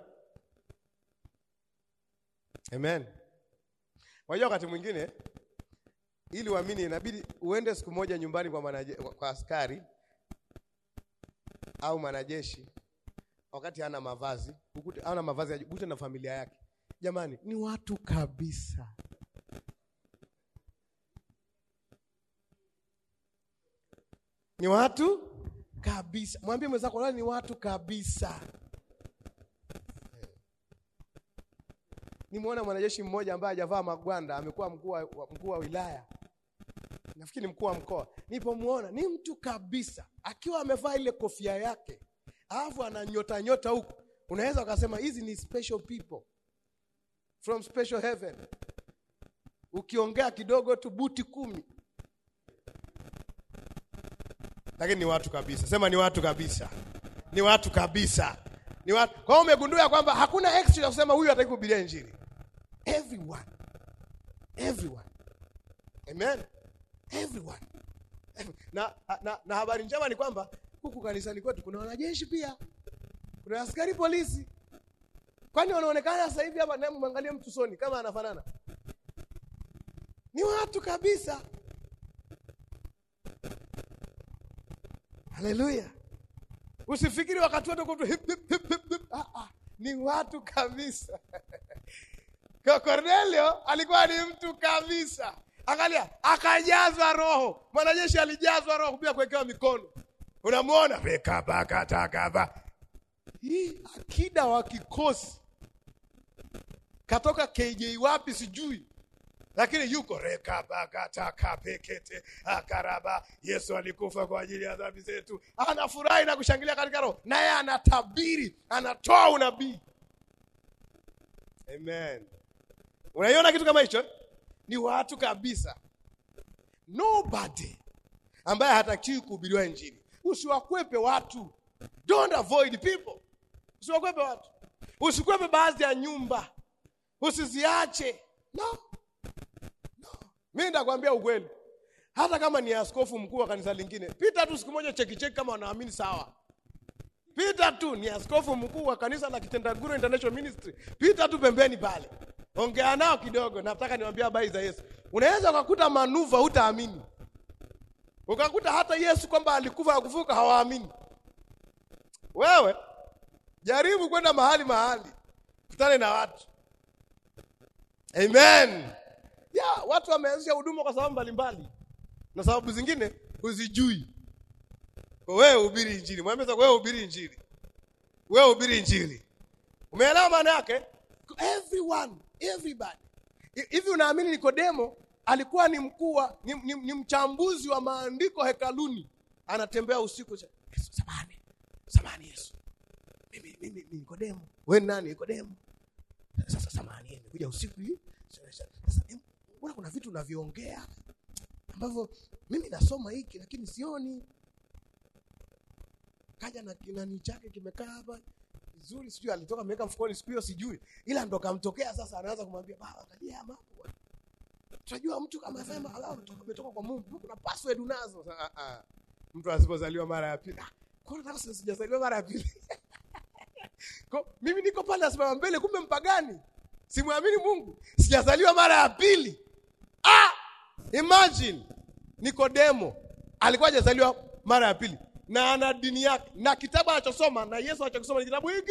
Amen. Unajua wakati mwingine ili uamini inabidi uende siku moja nyumbani kwa askari au mwanajeshi wakati hana mavazi, hana mavazi ukute na familia yake. Jamani, ni watu kabisa. Ni watu kabisa. Mwambie mwenzako wala ni watu kabisa. Nimeona mwanajeshi mmoja ambaye hajavaa magwanda, amekuwa mkuu wa wilaya. Nafikiri mkuu wa mkoa. Nilipomuona ni mtu kabisa. Akiwa amevaa ile kofia yake, alafu ana nyota huko. Unaweza ukasema hizi ni special people from special heaven. Ukiongea kidogo tu buti 10. Lakini ni watu kabisa. Sema ni watu kabisa. Ni watu kabisa. Ni watu. Kwa hiyo umegundua kwamba hakuna extra ya kusema huyu hataki kuhubiria injili. Everyone. Amen. Everyone. Na habari njema ni kwamba huku kanisani kwetu kuna wanajeshi pia. Kuna askari polisi. Kwani wanaonekana sasa hivi hapa na mwangalie mtu soni kama anafanana. Ni watu kabisa. Haleluya. Usifikiri wakati wote kwa hip. Ni watu kabisa. Kwa Cornelio alikuwa ni mtu kabisa. Angalia, akajazwa roho. Mwanajeshi alijazwa roho bila kuwekewa mikono. Unamuona rekabakatakaba. Hii akida wa kikosi. Katoka KJ wapi sijui. Lakini yuko rekabakatakapekete akaraba. Yesu alikufa kwa ajili ya dhambi zetu. Anafurahi na kushangilia katika roho. Naye anatabiri, anatoa unabii. Amen. Unaiona kitu kama hicho? Ni watu kabisa. Nobody ambaye hatakiwi kuhubiriwa injili. Usiwakwepe watu. Don't avoid people. Usiwakwepe watu. Usikwepe baadhi ya nyumba. Usiziache. No. Mimi ndakwambia ukweli. Hata kama ni askofu mkuu wa kanisa lingine, pita tu siku moja cheki kama wanaamini sawa. Pita tu ni askofu mkuu wa kanisa la Kitendaguru International Ministry. Pita tu pembeni pale. Ongea nao kidogo, nataka niwaambie habari za Yesu. Unaweza kukuta manuva hutaamini. Ukakuta hata Yesu kwamba alikufa na kufuka hawaamini. Wewe jaribu kwenda mahali. Kutane na watu. Amen. Watu wameanzisha huduma kwa sababu mbalimbali. Na sababu zingine huzijui. Kwa wewe hubiri injili. Mwambie sasa wewe hubiri injili. Wewe hubiri injili. Umeelewa maana yake? Everybody. Hivi unaamini Nikodemo alikuwa ni mkuu ni mchambuzi wa maandiko hekaluni. Anatembea usiku. Yesu samahani Yesu. Mimi Nikodemo. Wewe nani Nikodemo? Sasa samahani nimekuja usiku hii. Sasa mbona kuna vitu unaviongea ambavyo mimi nasoma hiki lakini sioni. Kaja na kinani chake kimekaa hapa vizuri, sijui alitoka ameweka mfukoni siku hiyo sijui. Ila ndo kamtokea sasa anaanza kumwambia baba tajia mambo. Tunajua mtu kama sema ametoka kwa Mungu, kuna password unazo. Mtu asipozaliwa mara ya pili. Kwa nini sasa sijazaliwa mara ya pili? Mimi niko pale asimama mbele kumbe mpagani. Simuamini Mungu. Sijazaliwa mara ya pili. Imagine Nikodemo alikuwa hajazaliwa mara ya pili na ana dini yake na kitabu anachosoma na Yesu anachosoma ni kitabu hiki.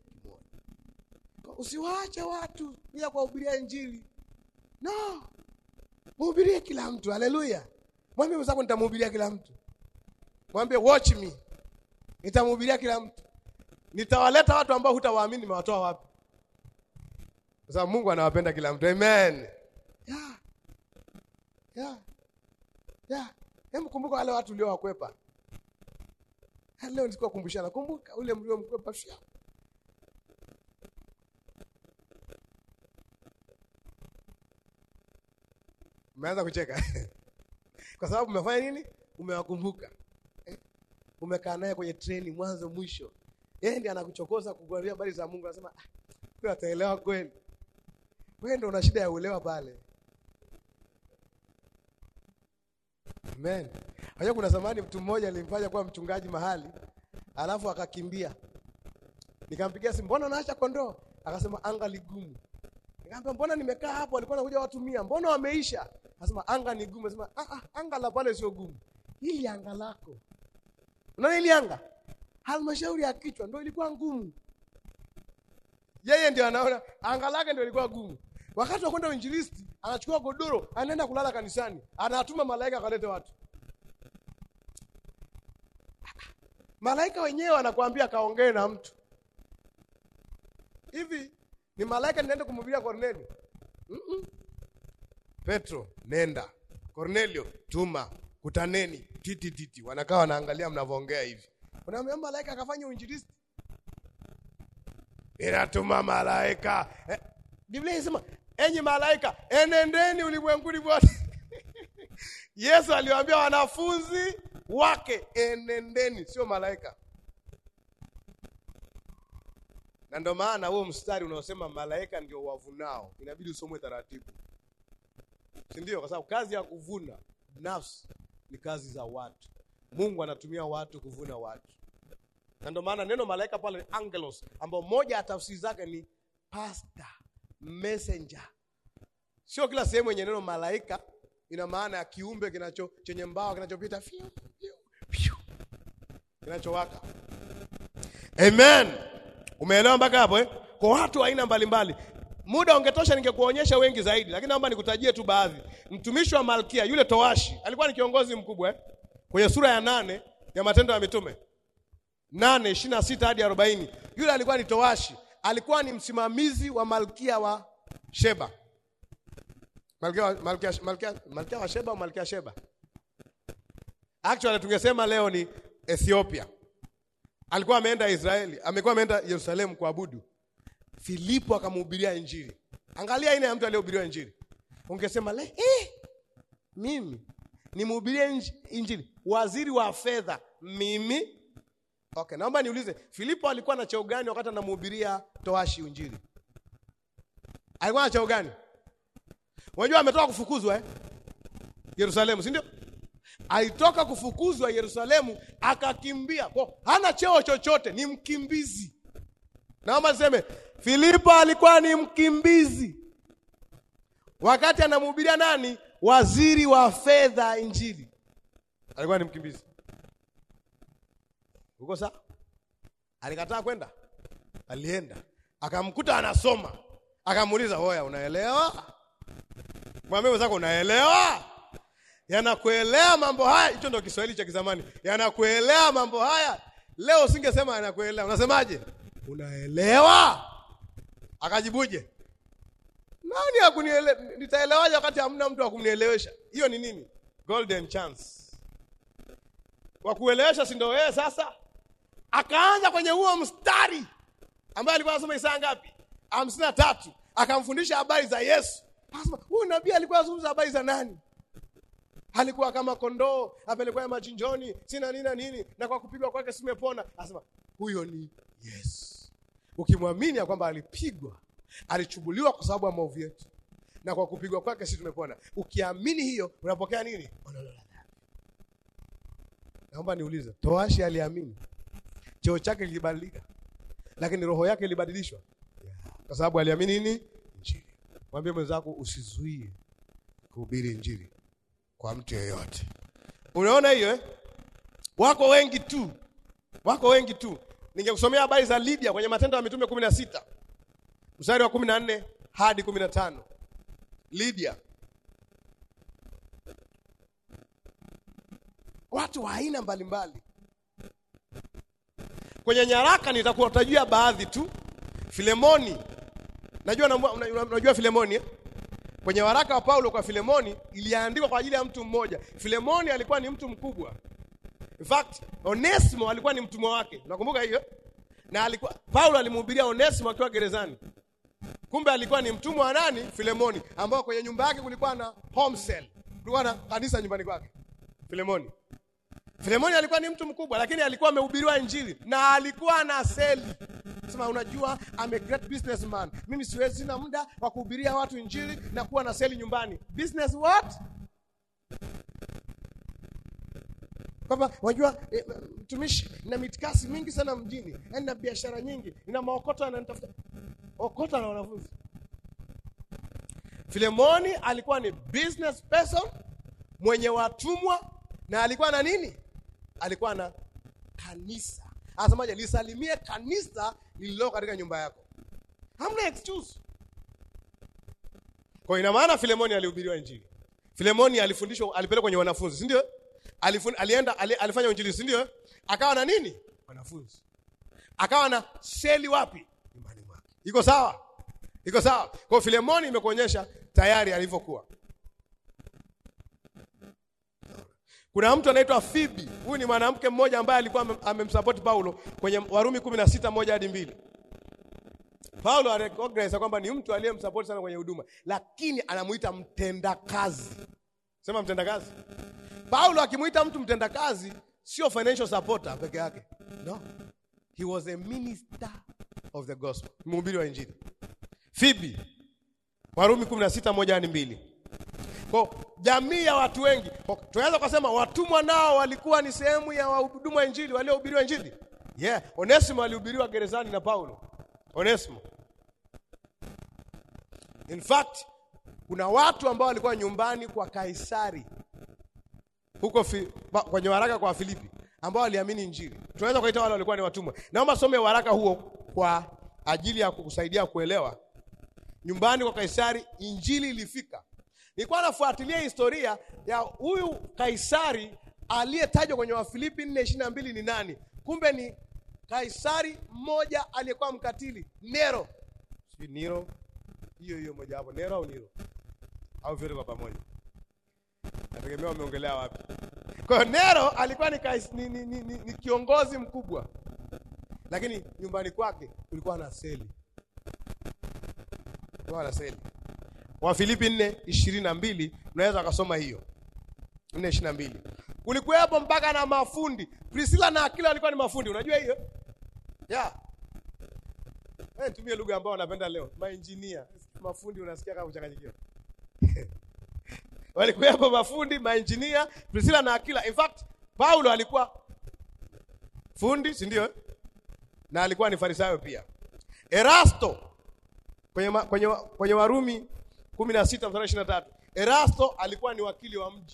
Usiwaache watu bila kuhubiria injili. No. Mhubirie kila mtu. Haleluya. Mwambie msako nitamhubiria kila mtu. Mwambie watch me. Nitamhubiria kila mtu. Nitawaleta watu ambao hutawaamini nimewatoa wapi. Kwa sababu Mungu anawapenda kila mtu. Amen. Hebu kumbuka wale watu uliowakwepa. Leo nilikuwa kumbushana. Kumbuka ule mliomkwepa shia. Umeanza kucheka. Kwa sababu umefanya nini? Umewakumbuka. Umekaa naye kwenye treni mwanzo mwisho. Yeye ndiye anakuchokoza kukuambia habari za Mungu, anasema wewe ataelewa kweli. Wewe ndio una shida ya uelewa pale. Amen. Hayo kuna zamani mtu mmoja alimfanya kuwa mchungaji mahali, alafu akakimbia. Nikampigia simu, mbona unaacha kondoo? Akasema anga ligumu. Nikamwambia mbona nimekaa hapo walikuwa wanakuja watu 100, mbona wameisha? Akasema anga ni gumu. Akasema anga la pale sio gumu. Hili anga lako. Unaona hili anga? Halmashauri ya kichwa ndio ilikuwa ngumu. Yeye ndio anaona anga lake ndio ilikuwa gumu. Wakati wa kwenda uinjilisti, anachukua godoro, anaenda kulala kanisani, anatuma malaika akalete watu. Malaika wenyewe anakuambia kaongee na mtu. Hivi ni malaika nenda kumhubiria Kornelio? Petro, nenda. Kornelio, tuma. Kutaneni, titi. Wanakaa wanaangalia mnavoongea hivi. Unaambia malaika akafanya uinjilisti? Inatuma malaika. Biblia inasema, enyi malaika, enendeni ulimwenguni wote. Yesu aliwaambia wanafunzi wake, enendeni, sio malaika. Na ndio maana huo mstari unaosema malaika ndio wavunao, inabidi usomwe taratibu. Si ndio? Kwa sababu kazi ya kuvuna nafsi ni kazi za watu. Mungu anatumia watu kuvuna watu. Na ndio maana neno malaika pale ni angelos, ambao moja ya tafsiri zake ni pastor, messenger. Sio kila sehemu yenye neno malaika ina maana ya kiumbe chenye mbawa kinachopita kinachowaka. Amen. Umeelewa mpaka hapo Kwa watu aina mbalimbali. Muda ungetosha ningekuonyesha wengi zaidi, lakini naomba nikutajie tu baadhi. Mtumishi wa Malkia yule Towashi alikuwa ni kiongozi mkubwa Kwenye sura ya 8 ya Matendo ya Mitume 8:26 hadi 40. Yule alikuwa ni Towashi, alikuwa ni msimamizi wa Malkia wa Sheba. Malkia wa Sheba au Malkia Sheba? Actually tungesema leo ni Ethiopia. Alikuwa ameenda Israeli, amekuwa ameenda Yerusalemu kuabudu. Filipo akamhubiria injili. Angalia aina ya mtu aliyehubiriwa injili. Ungesema mimi nimhubirie injili, waziri wa fedha mimi? Okay, naomba niulize, Filipo alikuwa na cheo gani wakati anamhubiria Towashi injili? Alikuwa na cheo gani? Unajua ametoka kufukuzwa Yerusalemu, si ndio? Alitoka kufukuzwa Yerusalemu akakimbia. Kwa hana cheo chochote, ni mkimbizi. Naomba niseme Filipo alikuwa ni mkimbizi wakati anamhubiria nani? Waziri wa fedha injili. Alikuwa ni mkimbizi. Uko sawa? Alikataa kwenda? Alienda. Akamkuta anasoma. Akamuuliza, "Hoya, unaelewa?" Mwambie wenzako, "Unaelewa?" Yanakuelewa mambo haya. Hicho ndio Kiswahili cha kizamani. Yanakuelewa mambo haya. Leo usingesema yanakuelewa. Unasemaje? Unaelewa? Akajibuje? Nani akunielewa? Nitaelewaje wakati hamna mtu wa kunielewesha? Hiyo ni nini? Golden chance. Wa kuelewesha si ndio wewe sasa? Akaanza kwenye huo mstari ambaye alikuwa anasoma Isaya ngapi? 53. Akamfundisha habari za Yesu. Akasema, huyu nabii alikuwa anazungumza habari za nani? Alikuwa kama kondoo apelekwa machinjoni, sina nini, na kwa kupigwa kwake simepona. Akasema, huyo ni Yesu. Ukimwamini ya kwamba alipigwa, alichubuliwa kwa sababu ya maovu yetu, na kwa kupigwa kwake sisi tumepona. Ukiamini hiyo, unapokea nini? Ondoleo la dhambi. Naomba niulize, Towashi aliamini? Cheo chake kilibadilika, lakini roho yake ilibadilishwa kwa sababu aliamini nini? Injili. Mwambie mwenzako usizuie kuhubiri injili kwa mtu yeyote. Unaona hiyo Wako wengi tu. Ningekusomea habari za Lydia kwenye Matendo ya Mitume 16. Mstari wa 14 hadi 15. Lydia. Watu wa aina mbalimbali. Kwenye nyaraka nitakutajia baadhi tu. Filemoni. Unajua Filemoni Kwenye waraka wa Paulo kwa Filemoni iliandikwa kwa ajili ya mtu mmoja. Filemoni alikuwa ni mtu mkubwa. In fact, Onesimo alikuwa ni mtumwa wake. Unakumbuka hiyo? Na Paulo alimhubiria Onesimo akiwa gerezani. Kumbe alikuwa ni mtumwa wa nani? Filemoni, ambao kwenye nyumba yake kulikuwa na home cell. Kulikuwa na kanisa nyumbani kwake. Filemoni. Filemoni alikuwa ni mtu mkubwa, lakini alikuwa amehubiriwa injili na alikuwa na seli. Sema unajua, I'm a great businessman. Mimi siwezi na muda wa kuhubiria watu injili na kuwa na seli nyumbani. Business what? Baba, unajua mtumishi na mitikasi mingi sana mjini. Yaani na biashara nyingi. Nina maokoto ananitafuta. Okota na wanafunzi. Filemoni alikuwa ni business person, mwenye watumwa, na alikuwa na nini? Alikuwa na kanisa. Anasemaje? Lisalimie kanisa lililo katika nyumba yako. Hamna excuse. Kwa ina maana Filemoni alihubiriwa injili. Filemoni alifundishwa, alipelekwa kwenye wanafunzi, si ndio? Alifanya injili, si ndio? Akawa na nini? Wanafunzi. Akawa na seli wapi? Nyumbani mwake. Iko sawa? Iko sawa. Kwa Filemoni imekuonyesha tayari alivyokuwa. Kuna mtu anaitwa Phoebe. Huyu ni mwanamke mmoja ambaye alikuwa amemsupport Paulo kwenye Warumi 16:1-2. Paulo arecognize kwamba ni mtu aliyemsupport sana kwenye huduma, lakini anamuita mtendakazi. Sema mtendakazi. Paulo akimuita mtu mtendakazi, sio financial supporter peke yake. No. He was a minister of the gospel. Mhubiri wa injili. Phoebe. Warumi 16:1-2. Kwa jamii ya watu wengi, tunaweza kusema watumwa nao walikuwa ni sehemu ya wahudumu wa injili, waliohubiriwa injili. Yeah, Onesimo alihubiriwa gerezani na Paulo. Onesimo. In fact, kuna watu ambao walikuwa nyumbani kwa Kaisari huko kwenye waraka kwa Filipi ambao waliamini injili. Tunaweza kuita wale walikuwa ni watumwa. Naomba some waraka huo kwa ajili ya kukusaidia kuelewa. Nyumbani kwa Kaisari injili ilifika. Nilikuwa nafuatilia historia ya huyu Kaisari aliyetajwa kwenye Wafilipi 4:22 ni nani? Kumbe ni Kaisari mmoja aliyekuwa mkatili, Nero. Si Nero? Hiyo moja hapo, Nero au Nero? Au vyote kwa pamoja? Nategemea umeongelea wapi. Kwa Nero alikuwa ni kiongozi mkubwa. Lakini nyumbani kwake kulikuwa na seli. Wafilipi 4:22 unaweza kusoma hiyo. 4:22. Kulikuwepo mpaka na mafundi. Priscilla na Aquila walikuwa ni mafundi, unajua hiyo? Yeah. Tumie lugha ambayo wanapenda leo. Maengineer. Mafundi unasikia kama uchanganyikiwa. Walikuwepo mafundi, maengineer, Priscilla na Aquila. In fact, Paulo alikuwa fundi, si ndio? Na alikuwa ni Farisayo pia. Erasto kwenye Warumi 16:23. Erasto alikuwa ni wakili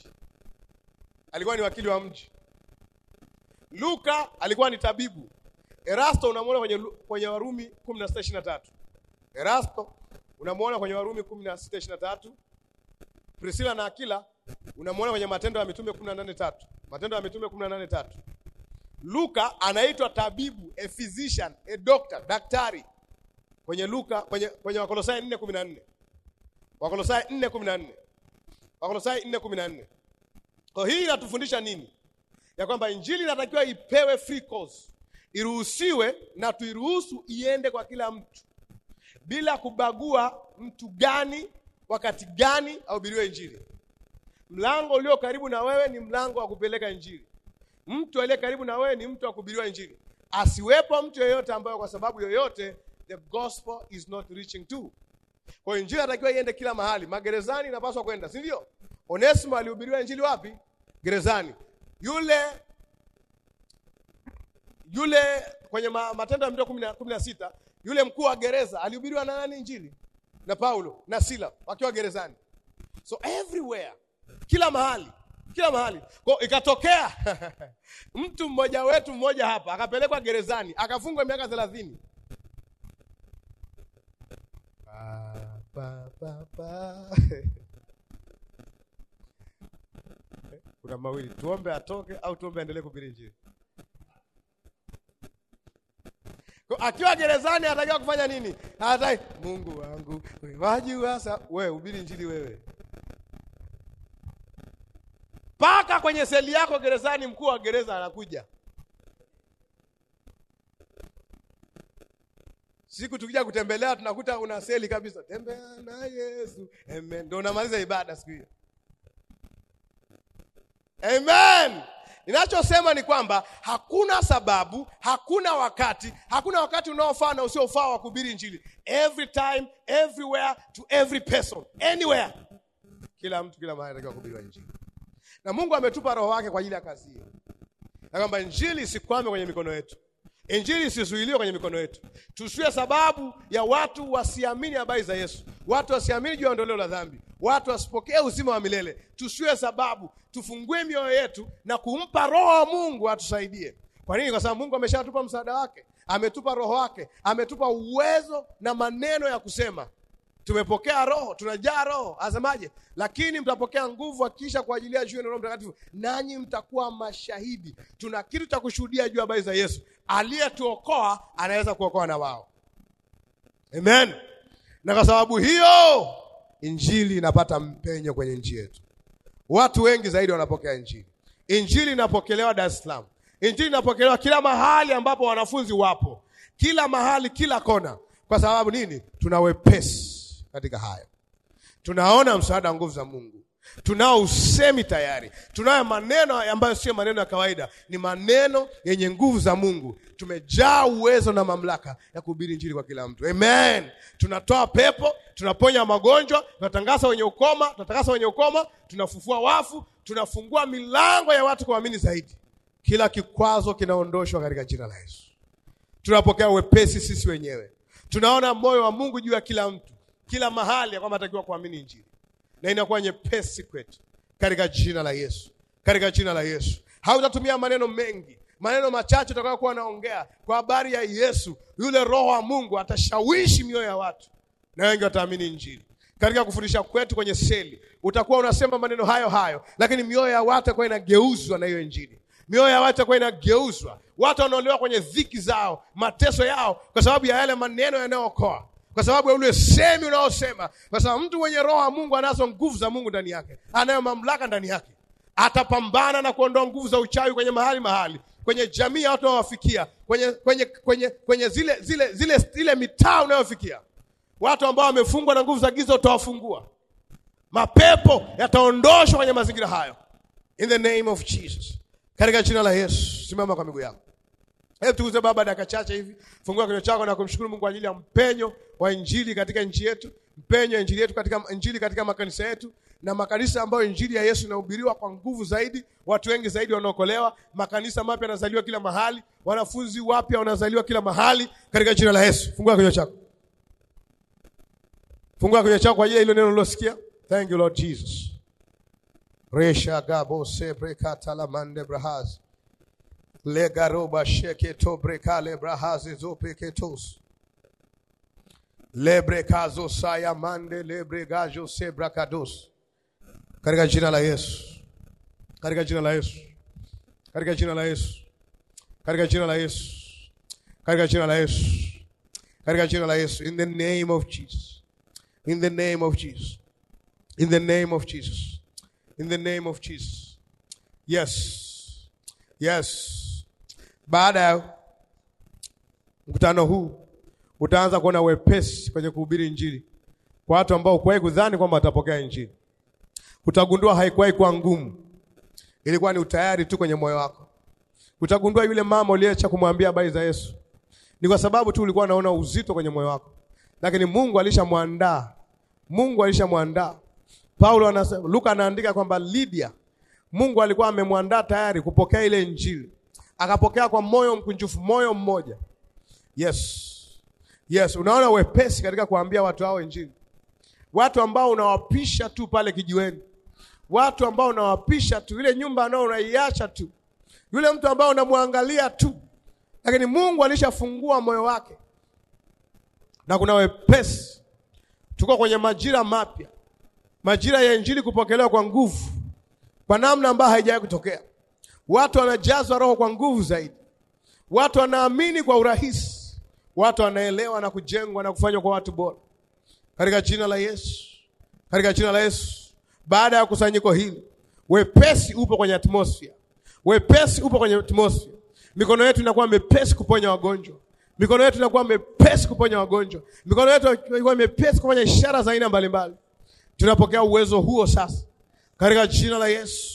wa mji. Luka alikuwa ni tabibu. Erasto unamuona kwenye Warumi 16:23. Erasto unamuona kwenye Warumi 16:23. Priscilla na Aquila unamuona kwenye Matendo ya Mitume 18:3. Matendo ya Mitume 18:3. Luka anaitwa tabibu, a physician, a doctor, daktari. Kwenye Luka kwenye Wakolosai 4:14. Wakolosai 4:14. Kwa hii inatufundisha nini? Ya kwamba injili inatakiwa ipewe free course. Iruhusiwe na tuiruhusu iende kwa kila mtu. Bila kubagua mtu gani, wakati gani ahubiriwe injili. Mlango ulio karibu na wewe ni mlango wa kupeleka injili. Mtu aliye karibu na wewe ni mtu wa kuhubiriwa injili. Asiwepo mtu yeyote ambaye kwa sababu yoyote the gospel is not reaching to. Kwa injili inatakiwa iende kila mahali. Magerezani inapaswa kwenda, si ndio? Onesimo alihubiriwa injili wapi? Gerezani. Yule kwenye Matendo ya Mitume 16, yule mkuu wa gereza alihubiriwa na nani injili? Na Paulo na Sila wakiwa gerezani. So everywhere, kila mahali. Kwa ikatokea mtu mmoja hapa akapelekwa gerezani, akafungwa miaka 30. Kuna mawili, tuombe atoke au tuombe aendelee kuhubiri injili. Kwa akiwa gerezani anatakiwa kufanya nini? Hatai, Mungu wangu, wajua sasa wewe hubiri injili wewe. Paka kwenye seli yako gerezani, mkuu wa gereza anakuja. Siku tukija kutembelea tunakuta una seli kabisa. Tembea na Yesu. Amen. Ndio unamaliza ibada siku hiyo. Amen. Ninachosema ni kwamba hakuna sababu, hakuna wakati unaofaa na usiofaa wa kuhubiri injili. Every time, everywhere, to every person, anywhere. Kila mtu kila mahali anataka kuhubiri injili. Na Mungu ametupa roho wake kwa ajili ya kazi hiyo. Na kwamba injili isikwame kwenye mikono yetu. Injili isizuiliwe kwenye mikono yetu. Tusiwe sababu ya watu wasiamini habari za Yesu. Watu wasiamini juu ya ondoleo la dhambi. Watu wasipokee uzima wa milele. Tusiwe sababu. Tufungue mioyo yetu na kumpa roho wa Mungu atusaidie. Kwa nini? Kwa sababu Mungu ameshatupa msaada wake. Ametupa roho wake. Ametupa uwezo na maneno ya kusema. Tumepokea roho, tunajaa roho. Asemaje? Lakini mtapokea nguvu akisha kwa ajili ya juu ya Roho Mtakatifu, nanyi mtakuwa mashahidi. Tuna kitu cha kushuhudia juu ya habari za Yesu. Aliyetuokoa anaweza kuokoa na wao. Amen. Na kwa sababu hiyo injili inapata mpenyo kwenye nchi yetu. Watu wengi zaidi wanapokea injili. Injili inapokelewa Dar es Salaam. Injili inapokelewa kila mahali ambapo wanafunzi wapo. Kila mahali, kila kona. Kwa sababu nini? Tuna wepesi katika haya. Tunaona msaada wa nguvu za Mungu. Tunao usemi tayari. Tunayo maneno ambayo sio maneno ya kawaida. Ni maneno yenye nguvu za Mungu. Tumejaa uwezo na mamlaka ya kuhubiri injili kwa kila mtu. Amen. Tunatoa pepo, tunaponya magonjwa, tunatangaza wenye ukoma, tunafufua wafu, tunafungua milango ya watu kuamini zaidi. Kila kikwazo kinaondoshwa katika jina la Yesu. Tunapokea wepesi sisi wenyewe. Tunaona moyo wa Mungu juu ya kila mtu, kila mahali kwamba anatakiwa kuamini injili. Na inakuwa nyepesi kwetu katika jina la Yesu. Katika jina la Yesu. Hautatumia maneno mengi. Maneno machache utakayokuwa naongea kwa habari ya Yesu. Yule roho wa Mungu atashawishi mioyo ya watu. Na wengi wataamini injili. Katika kufundisha kwetu kwenye seli, utakuwa unasema maneno hayo, lakini mioyo ya watu itakuwa inageuzwa na hiyo injili. Mioyo ya watu itakuwa inageuzwa. Watu wanaolewa kwenye dhiki zao, mateso yao kwa sababu ya yale maneno yanayookoa. Kwa sababu ya ule semi unaosema. Kwa sababu mtu mwenye roho wa Mungu anazo nguvu za Mungu ndani yake. Anayo mamlaka ndani yake. Atapambana na kuondoa nguvu za uchawi kwenye mahali. Kwenye jamii ya watu wanaowafikia. Kwenye zile mitaa unayofikia. Watu ambao wamefungwa na nguvu za giza utawafungua. Mapepo yataondoshwa kwenye mazingira hayo. In the name of Jesus. Katika jina la Yesu. Simama kwa miguu yako. Hebu tuuze Baba dakika chache hivi. Fungua kinywa chako na kumshukuru Mungu kwa ajili ya mpenyo wa injili katika nchi yetu. Mpenyo injili yetu katika injili katika makanisa yetu. Na makanisa ambayo injili ya Yesu inahubiriwa kwa nguvu zaidi. Watu wengi zaidi wanaokolewa. Makanisa mapya yanazaliwa kila mahali. Wanafunzi wapya wanazaliwa kila mahali. Katika jina la Yesu. Fungua kinywa chako. Fungua kinywa chako kwa ajili ya hilo neno ulilosikia. Thank you Lord Jesus. Resha gabo sebre katala mande brahaz. Legaroba sheketo brekale brahazi zopeketos. Lebrekazo saya mande lebregajo sebrakados. Katika jina la Yesu. Katika jina la Yesu. Katika jina la Yesu. Katika jina la Yesu. Katika jina la Yesu. Katika jina la Yesu. In the name of Jesus. In the name of Jesus. In the name of Jesus. In the name of Jesus. Yes. Yes. Baada ya mkutano huu utaanza kuona wepesi kwenye kuhubiri injili kwa watu ambao hukuwahi kudhani kwamba watapokea injili. Utagundua haikuwahi kuwa ngumu. Ilikuwa ni utayari tu kwenye moyo wako. Utagundua yule mama uliyeacha kumwambia habari za Yesu ni kwa sababu tu ulikuwa unaona uzito kwenye moyo wako. Lakini Mungu alishamwandaa. Mungu alishamwandaa. Luka anaandika kwamba Lydia Mungu alikuwa amemwandaa tayari kupokea ile injili. Akapokea kwa moyo mkunjufu, moyo mmoja. Yes. Yes, unaona wepesi katika kuambia watu hao injili. Watu ambao unawapisha tu pale kijiweni. Watu ambao unawapisha tu ile nyumba nao unaiacha tu. Yule mtu ambao unamwangalia tu. Lakini Mungu alishafungua moyo wake. Na kuna wepesi. Tuko kwenye majira mapya. Majira ya injili kupokelewa kwa nguvu. Kwa namna ambayo haijawahi kutokea. Watu wanajazwa roho kwa nguvu zaidi. Watu wanaamini kwa urahisi. Watu wanaelewa na kujengwa na kufanywa kwa watu bora. Katika jina la Yesu. Katika jina la Yesu. Baada ya kusanyiko hili, wepesi upo kwenye atmosphere. Wepesi upo kwenye atmosphere. Mikono yetu inakuwa mepesi kuponya wagonjwa. Mikono yetu inakuwa mepesi kuponya wagonjwa. Mikono yetu inakuwa mepesi kufanya ishara za aina mbalimbali. Tunapokea uwezo huo sasa. Katika jina la Yesu.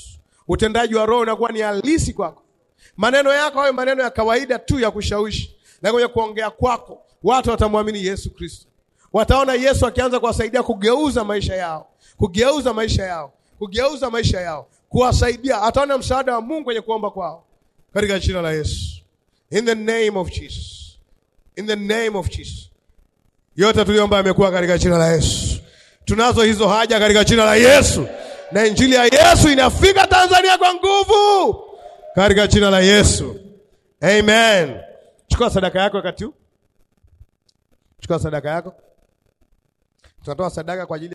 Utendaji wa Roho unakuwa ni halisi kwako. Maneno yako hayo maneno ya kawaida tu ya kushawishi. Na kwenye kuongea kwako watu watamwamini Yesu Kristo. Wataona Yesu akianza kuwasaidia kugeuza maisha yao. Kugeuza maisha yao. Kugeuza maisha yao. Kuwasaidia. Ataona msaada wa Mungu kwenye kuomba kwao. Katika jina la Yesu. In the name of Jesus. In the name of Jesus. Yote tuliomba yamekuwa katika jina la Yesu. Tunazo hizo haja katika jina la Yesu. Na injili ya Yesu inafika Tanzania kwa nguvu. Katika jina la Yesu. Amen. Chukua sadaka yako wakati huu. Chukua sadaka yako. Tunatoa sadaka kwa ajili